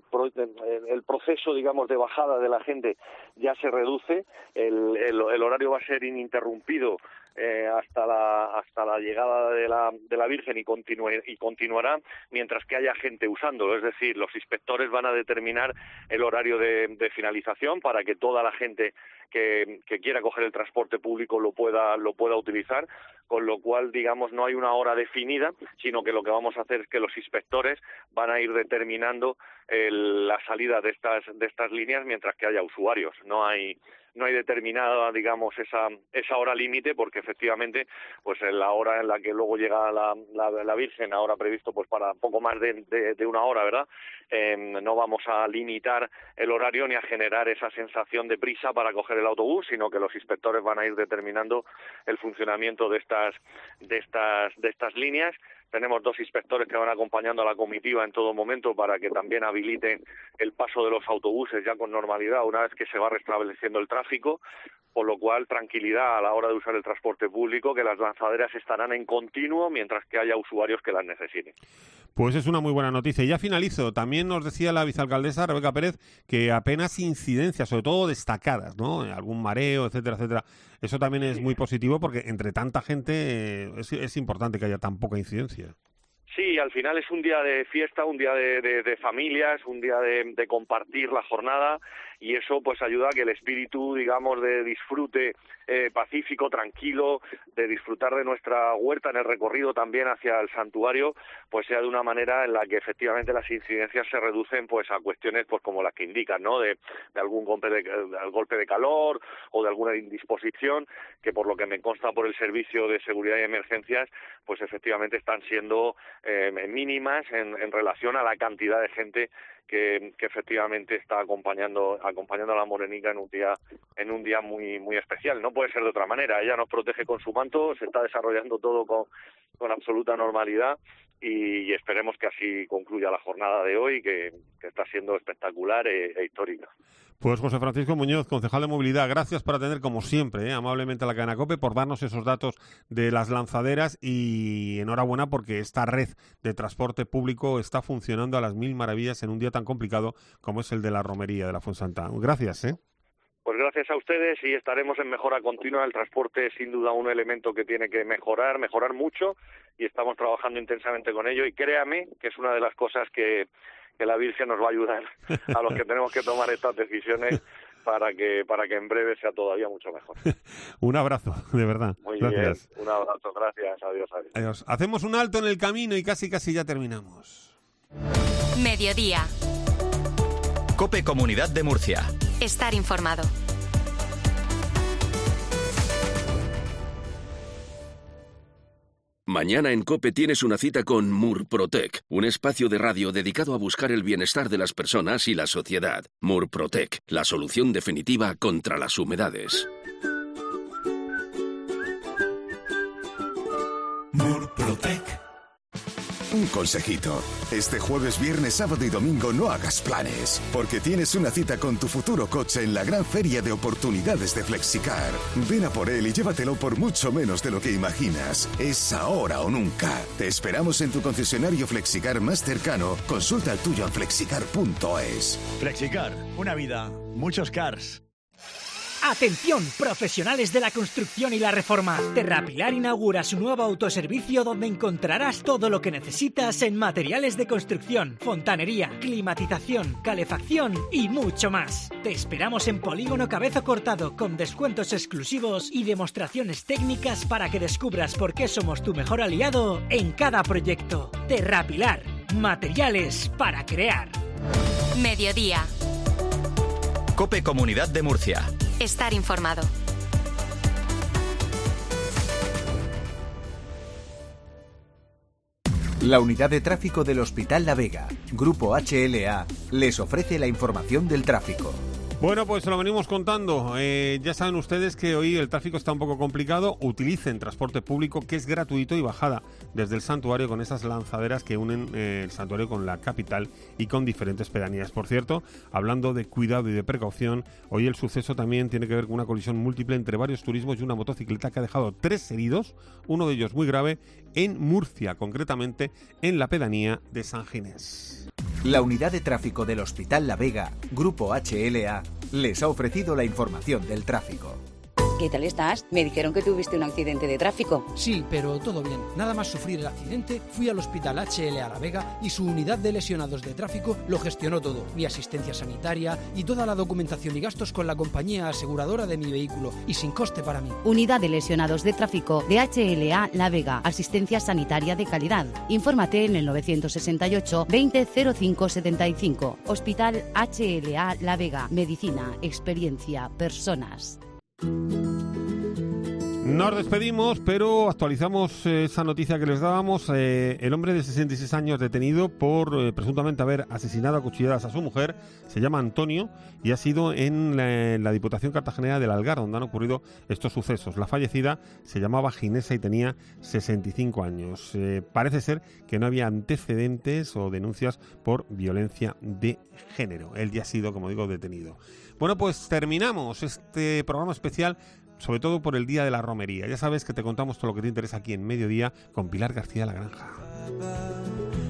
el proceso, digamos, de bajada de la gente ya se reduce. El, el, el horario va a ser ininterrumpido eh, hasta la hasta la llegada de la de la Virgen y continúe y continuará mientras que haya gente usándolo. Es decir, los inspectores van a determinar el horario de, de finalización para que toda la gente que, que quiera coger el transporte público lo pueda lo pueda utilizar, con lo cual, digamos, no hay una hora definida, sino que lo que vamos a hacer es que los inspectores van a ir determinando el, la salida de estas de estas líneas mientras que haya usuarios. No hay no hay determinada, digamos, esa esa hora límite, porque efectivamente, pues en la hora en la que luego llega la, la, la Virgen, ahora previsto pues para poco más de, de, de una hora, ¿verdad? Eh, no vamos a limitar el horario ni a generar esa sensación de prisa para coger el autobús, sino que los inspectores van a ir determinando el funcionamiento de estas de estas de estas líneas. Tenemos dos inspectores que van acompañando a la comitiva en todo momento para que también habiliten el paso de los autobuses ya con normalidad una vez que se va restableciendo el tráfico, por lo cual tranquilidad a la hora de usar el transporte público, que las lanzaderas estarán en continuo mientras que haya usuarios que las necesiten. Pues es una muy buena noticia. Y ya finalizo. También nos decía la vicealcaldesa Rebeca Pérez que apenas incidencias, sobre todo destacadas, ¿no? Algún mareo, etcétera, etcétera. Eso también es muy positivo porque entre tanta gente eh, es, es importante que haya tan poca incidencia. Sí, al final es un día de fiesta, un día de, de, de familias, un día de, de compartir la jornada, y eso pues ayuda a que el espíritu, digamos, de disfrute eh, pacífico, tranquilo, de disfrutar de nuestra huerta en el recorrido también hacia el santuario, pues sea de una manera en la que efectivamente las incidencias se reducen pues a cuestiones pues como las que indican, ¿no? De, de algún golpe de, de golpe de calor o de alguna indisposición, que por lo que me consta por el Servicio de Seguridad y Emergencias, pues efectivamente están siendo eh, mínimas en, en relación a la cantidad de gente que, que efectivamente está acompañando acompañando a la Morenica en un día en un día muy muy especial. No puede ser de otra manera. Ella nos protege con su manto, se está desarrollando todo con, con absoluta normalidad y, y esperemos que así concluya la jornada de hoy, que, que está siendo espectacular e, e histórica. Pues José Francisco Muñoz, concejal de Movilidad, gracias por atender como siempre, ¿eh? amablemente a la cadena COPE, por darnos esos datos de las lanzaderas, y enhorabuena porque esta red de transporte público está funcionando a las mil maravillas en un día tan complicado como es el de la romería de la Fuensanta. Gracias, ¿eh? Pues gracias a ustedes y estaremos en mejora continua. El transporte es sin duda un elemento que tiene que mejorar, mejorar mucho, y estamos trabajando intensamente con ello, y créame que es una de las cosas que, que la Virgen nos va a ayudar a los que tenemos que tomar estas decisiones para que para que en breve sea todavía mucho mejor. Un abrazo, de verdad. Muy gracias. bien, un abrazo, gracias, adiós, adiós. Adiós. Hacemos un alto en el camino y casi casi ya terminamos. Mediodía. COPE Comunidad de Murcia. Estar informado. Mañana en COPE tienes una cita con Murprotec, un espacio de radio dedicado a buscar el bienestar de las personas y la sociedad. Murprotec, la solución definitiva contra las humedades. Murprotec. Un consejito. Este jueves, viernes, sábado y domingo no hagas planes, porque tienes una cita con tu futuro coche en la gran feria de oportunidades de Flexicar. Ven a por él y llévatelo por mucho menos de lo que imaginas. Es ahora o nunca. Te esperamos en tu concesionario Flexicar más cercano. Consulta el tuyo en flexicar punto es. Flexicar, una vida, muchos cars. Atención, profesionales de la construcción y la reforma. Terrapilar inaugura su nuevo autoservicio donde encontrarás todo lo que necesitas en materiales de construcción, fontanería, climatización, calefacción y mucho más. Te esperamos en Polígono Cabezo Cortado con descuentos exclusivos y demostraciones técnicas para que descubras por qué somos tu mejor aliado en cada proyecto. Terrapilar, materiales para crear. Mediodía. COPE Comunidad de Murcia. Estar informado. La unidad de tráfico del Hospital La Vega, Grupo H L A, les ofrece la información del tráfico. Bueno, pues se lo venimos contando. Eh, ya saben ustedes que hoy el tráfico está un poco complicado. Utilicen transporte público, que es gratuito, y bajada desde el santuario con esas lanzaderas que unen eh, el santuario con la capital y con diferentes pedanías. Por cierto, hablando de cuidado y de precaución, hoy el suceso también tiene que ver con una colisión múltiple entre varios turismos y una motocicleta que ha dejado tres heridos, uno de ellos muy grave, en Murcia, concretamente en la pedanía de San Ginés. La unidad de tráfico del Hospital La Vega, Grupo H L A, les ha ofrecido la información del tráfico. ¿Qué tal estás? Me dijeron que tuviste un accidente de tráfico. Sí, pero todo bien. Nada más sufrir el accidente, fui al Hospital H L A La Vega y su unidad de lesionados de tráfico lo gestionó todo. Mi asistencia sanitaria y toda la documentación y gastos con la compañía aseguradora de mi vehículo y sin coste para mí. Unidad de lesionados de tráfico de H L A La Vega. Asistencia sanitaria de calidad. Infórmate en el novecientos sesenta y ocho veinte cero cinco setenta y cinco. Hospital H L A La Vega. Medicina, experiencia, personas. Nos despedimos, pero actualizamos eh, esa noticia que les dábamos. Eh, el hombre de sesenta y seis años detenido por eh, presuntamente haber asesinado a cuchilladas a su mujer se llama Antonio y ha sido en la, en la Diputación Cartagenera del Algar, donde han ocurrido estos sucesos. La fallecida se llamaba Ginesa y tenía sesenta y cinco años. Eh, parece ser que no había antecedentes o denuncias por violencia de género. Él ya ha sido, como digo, detenido. Bueno, pues terminamos este programa especial, sobre todo por el Día de la Romería. Ya sabes que te contamos todo lo que te interesa aquí en Mediodía con Pilar García La Granja.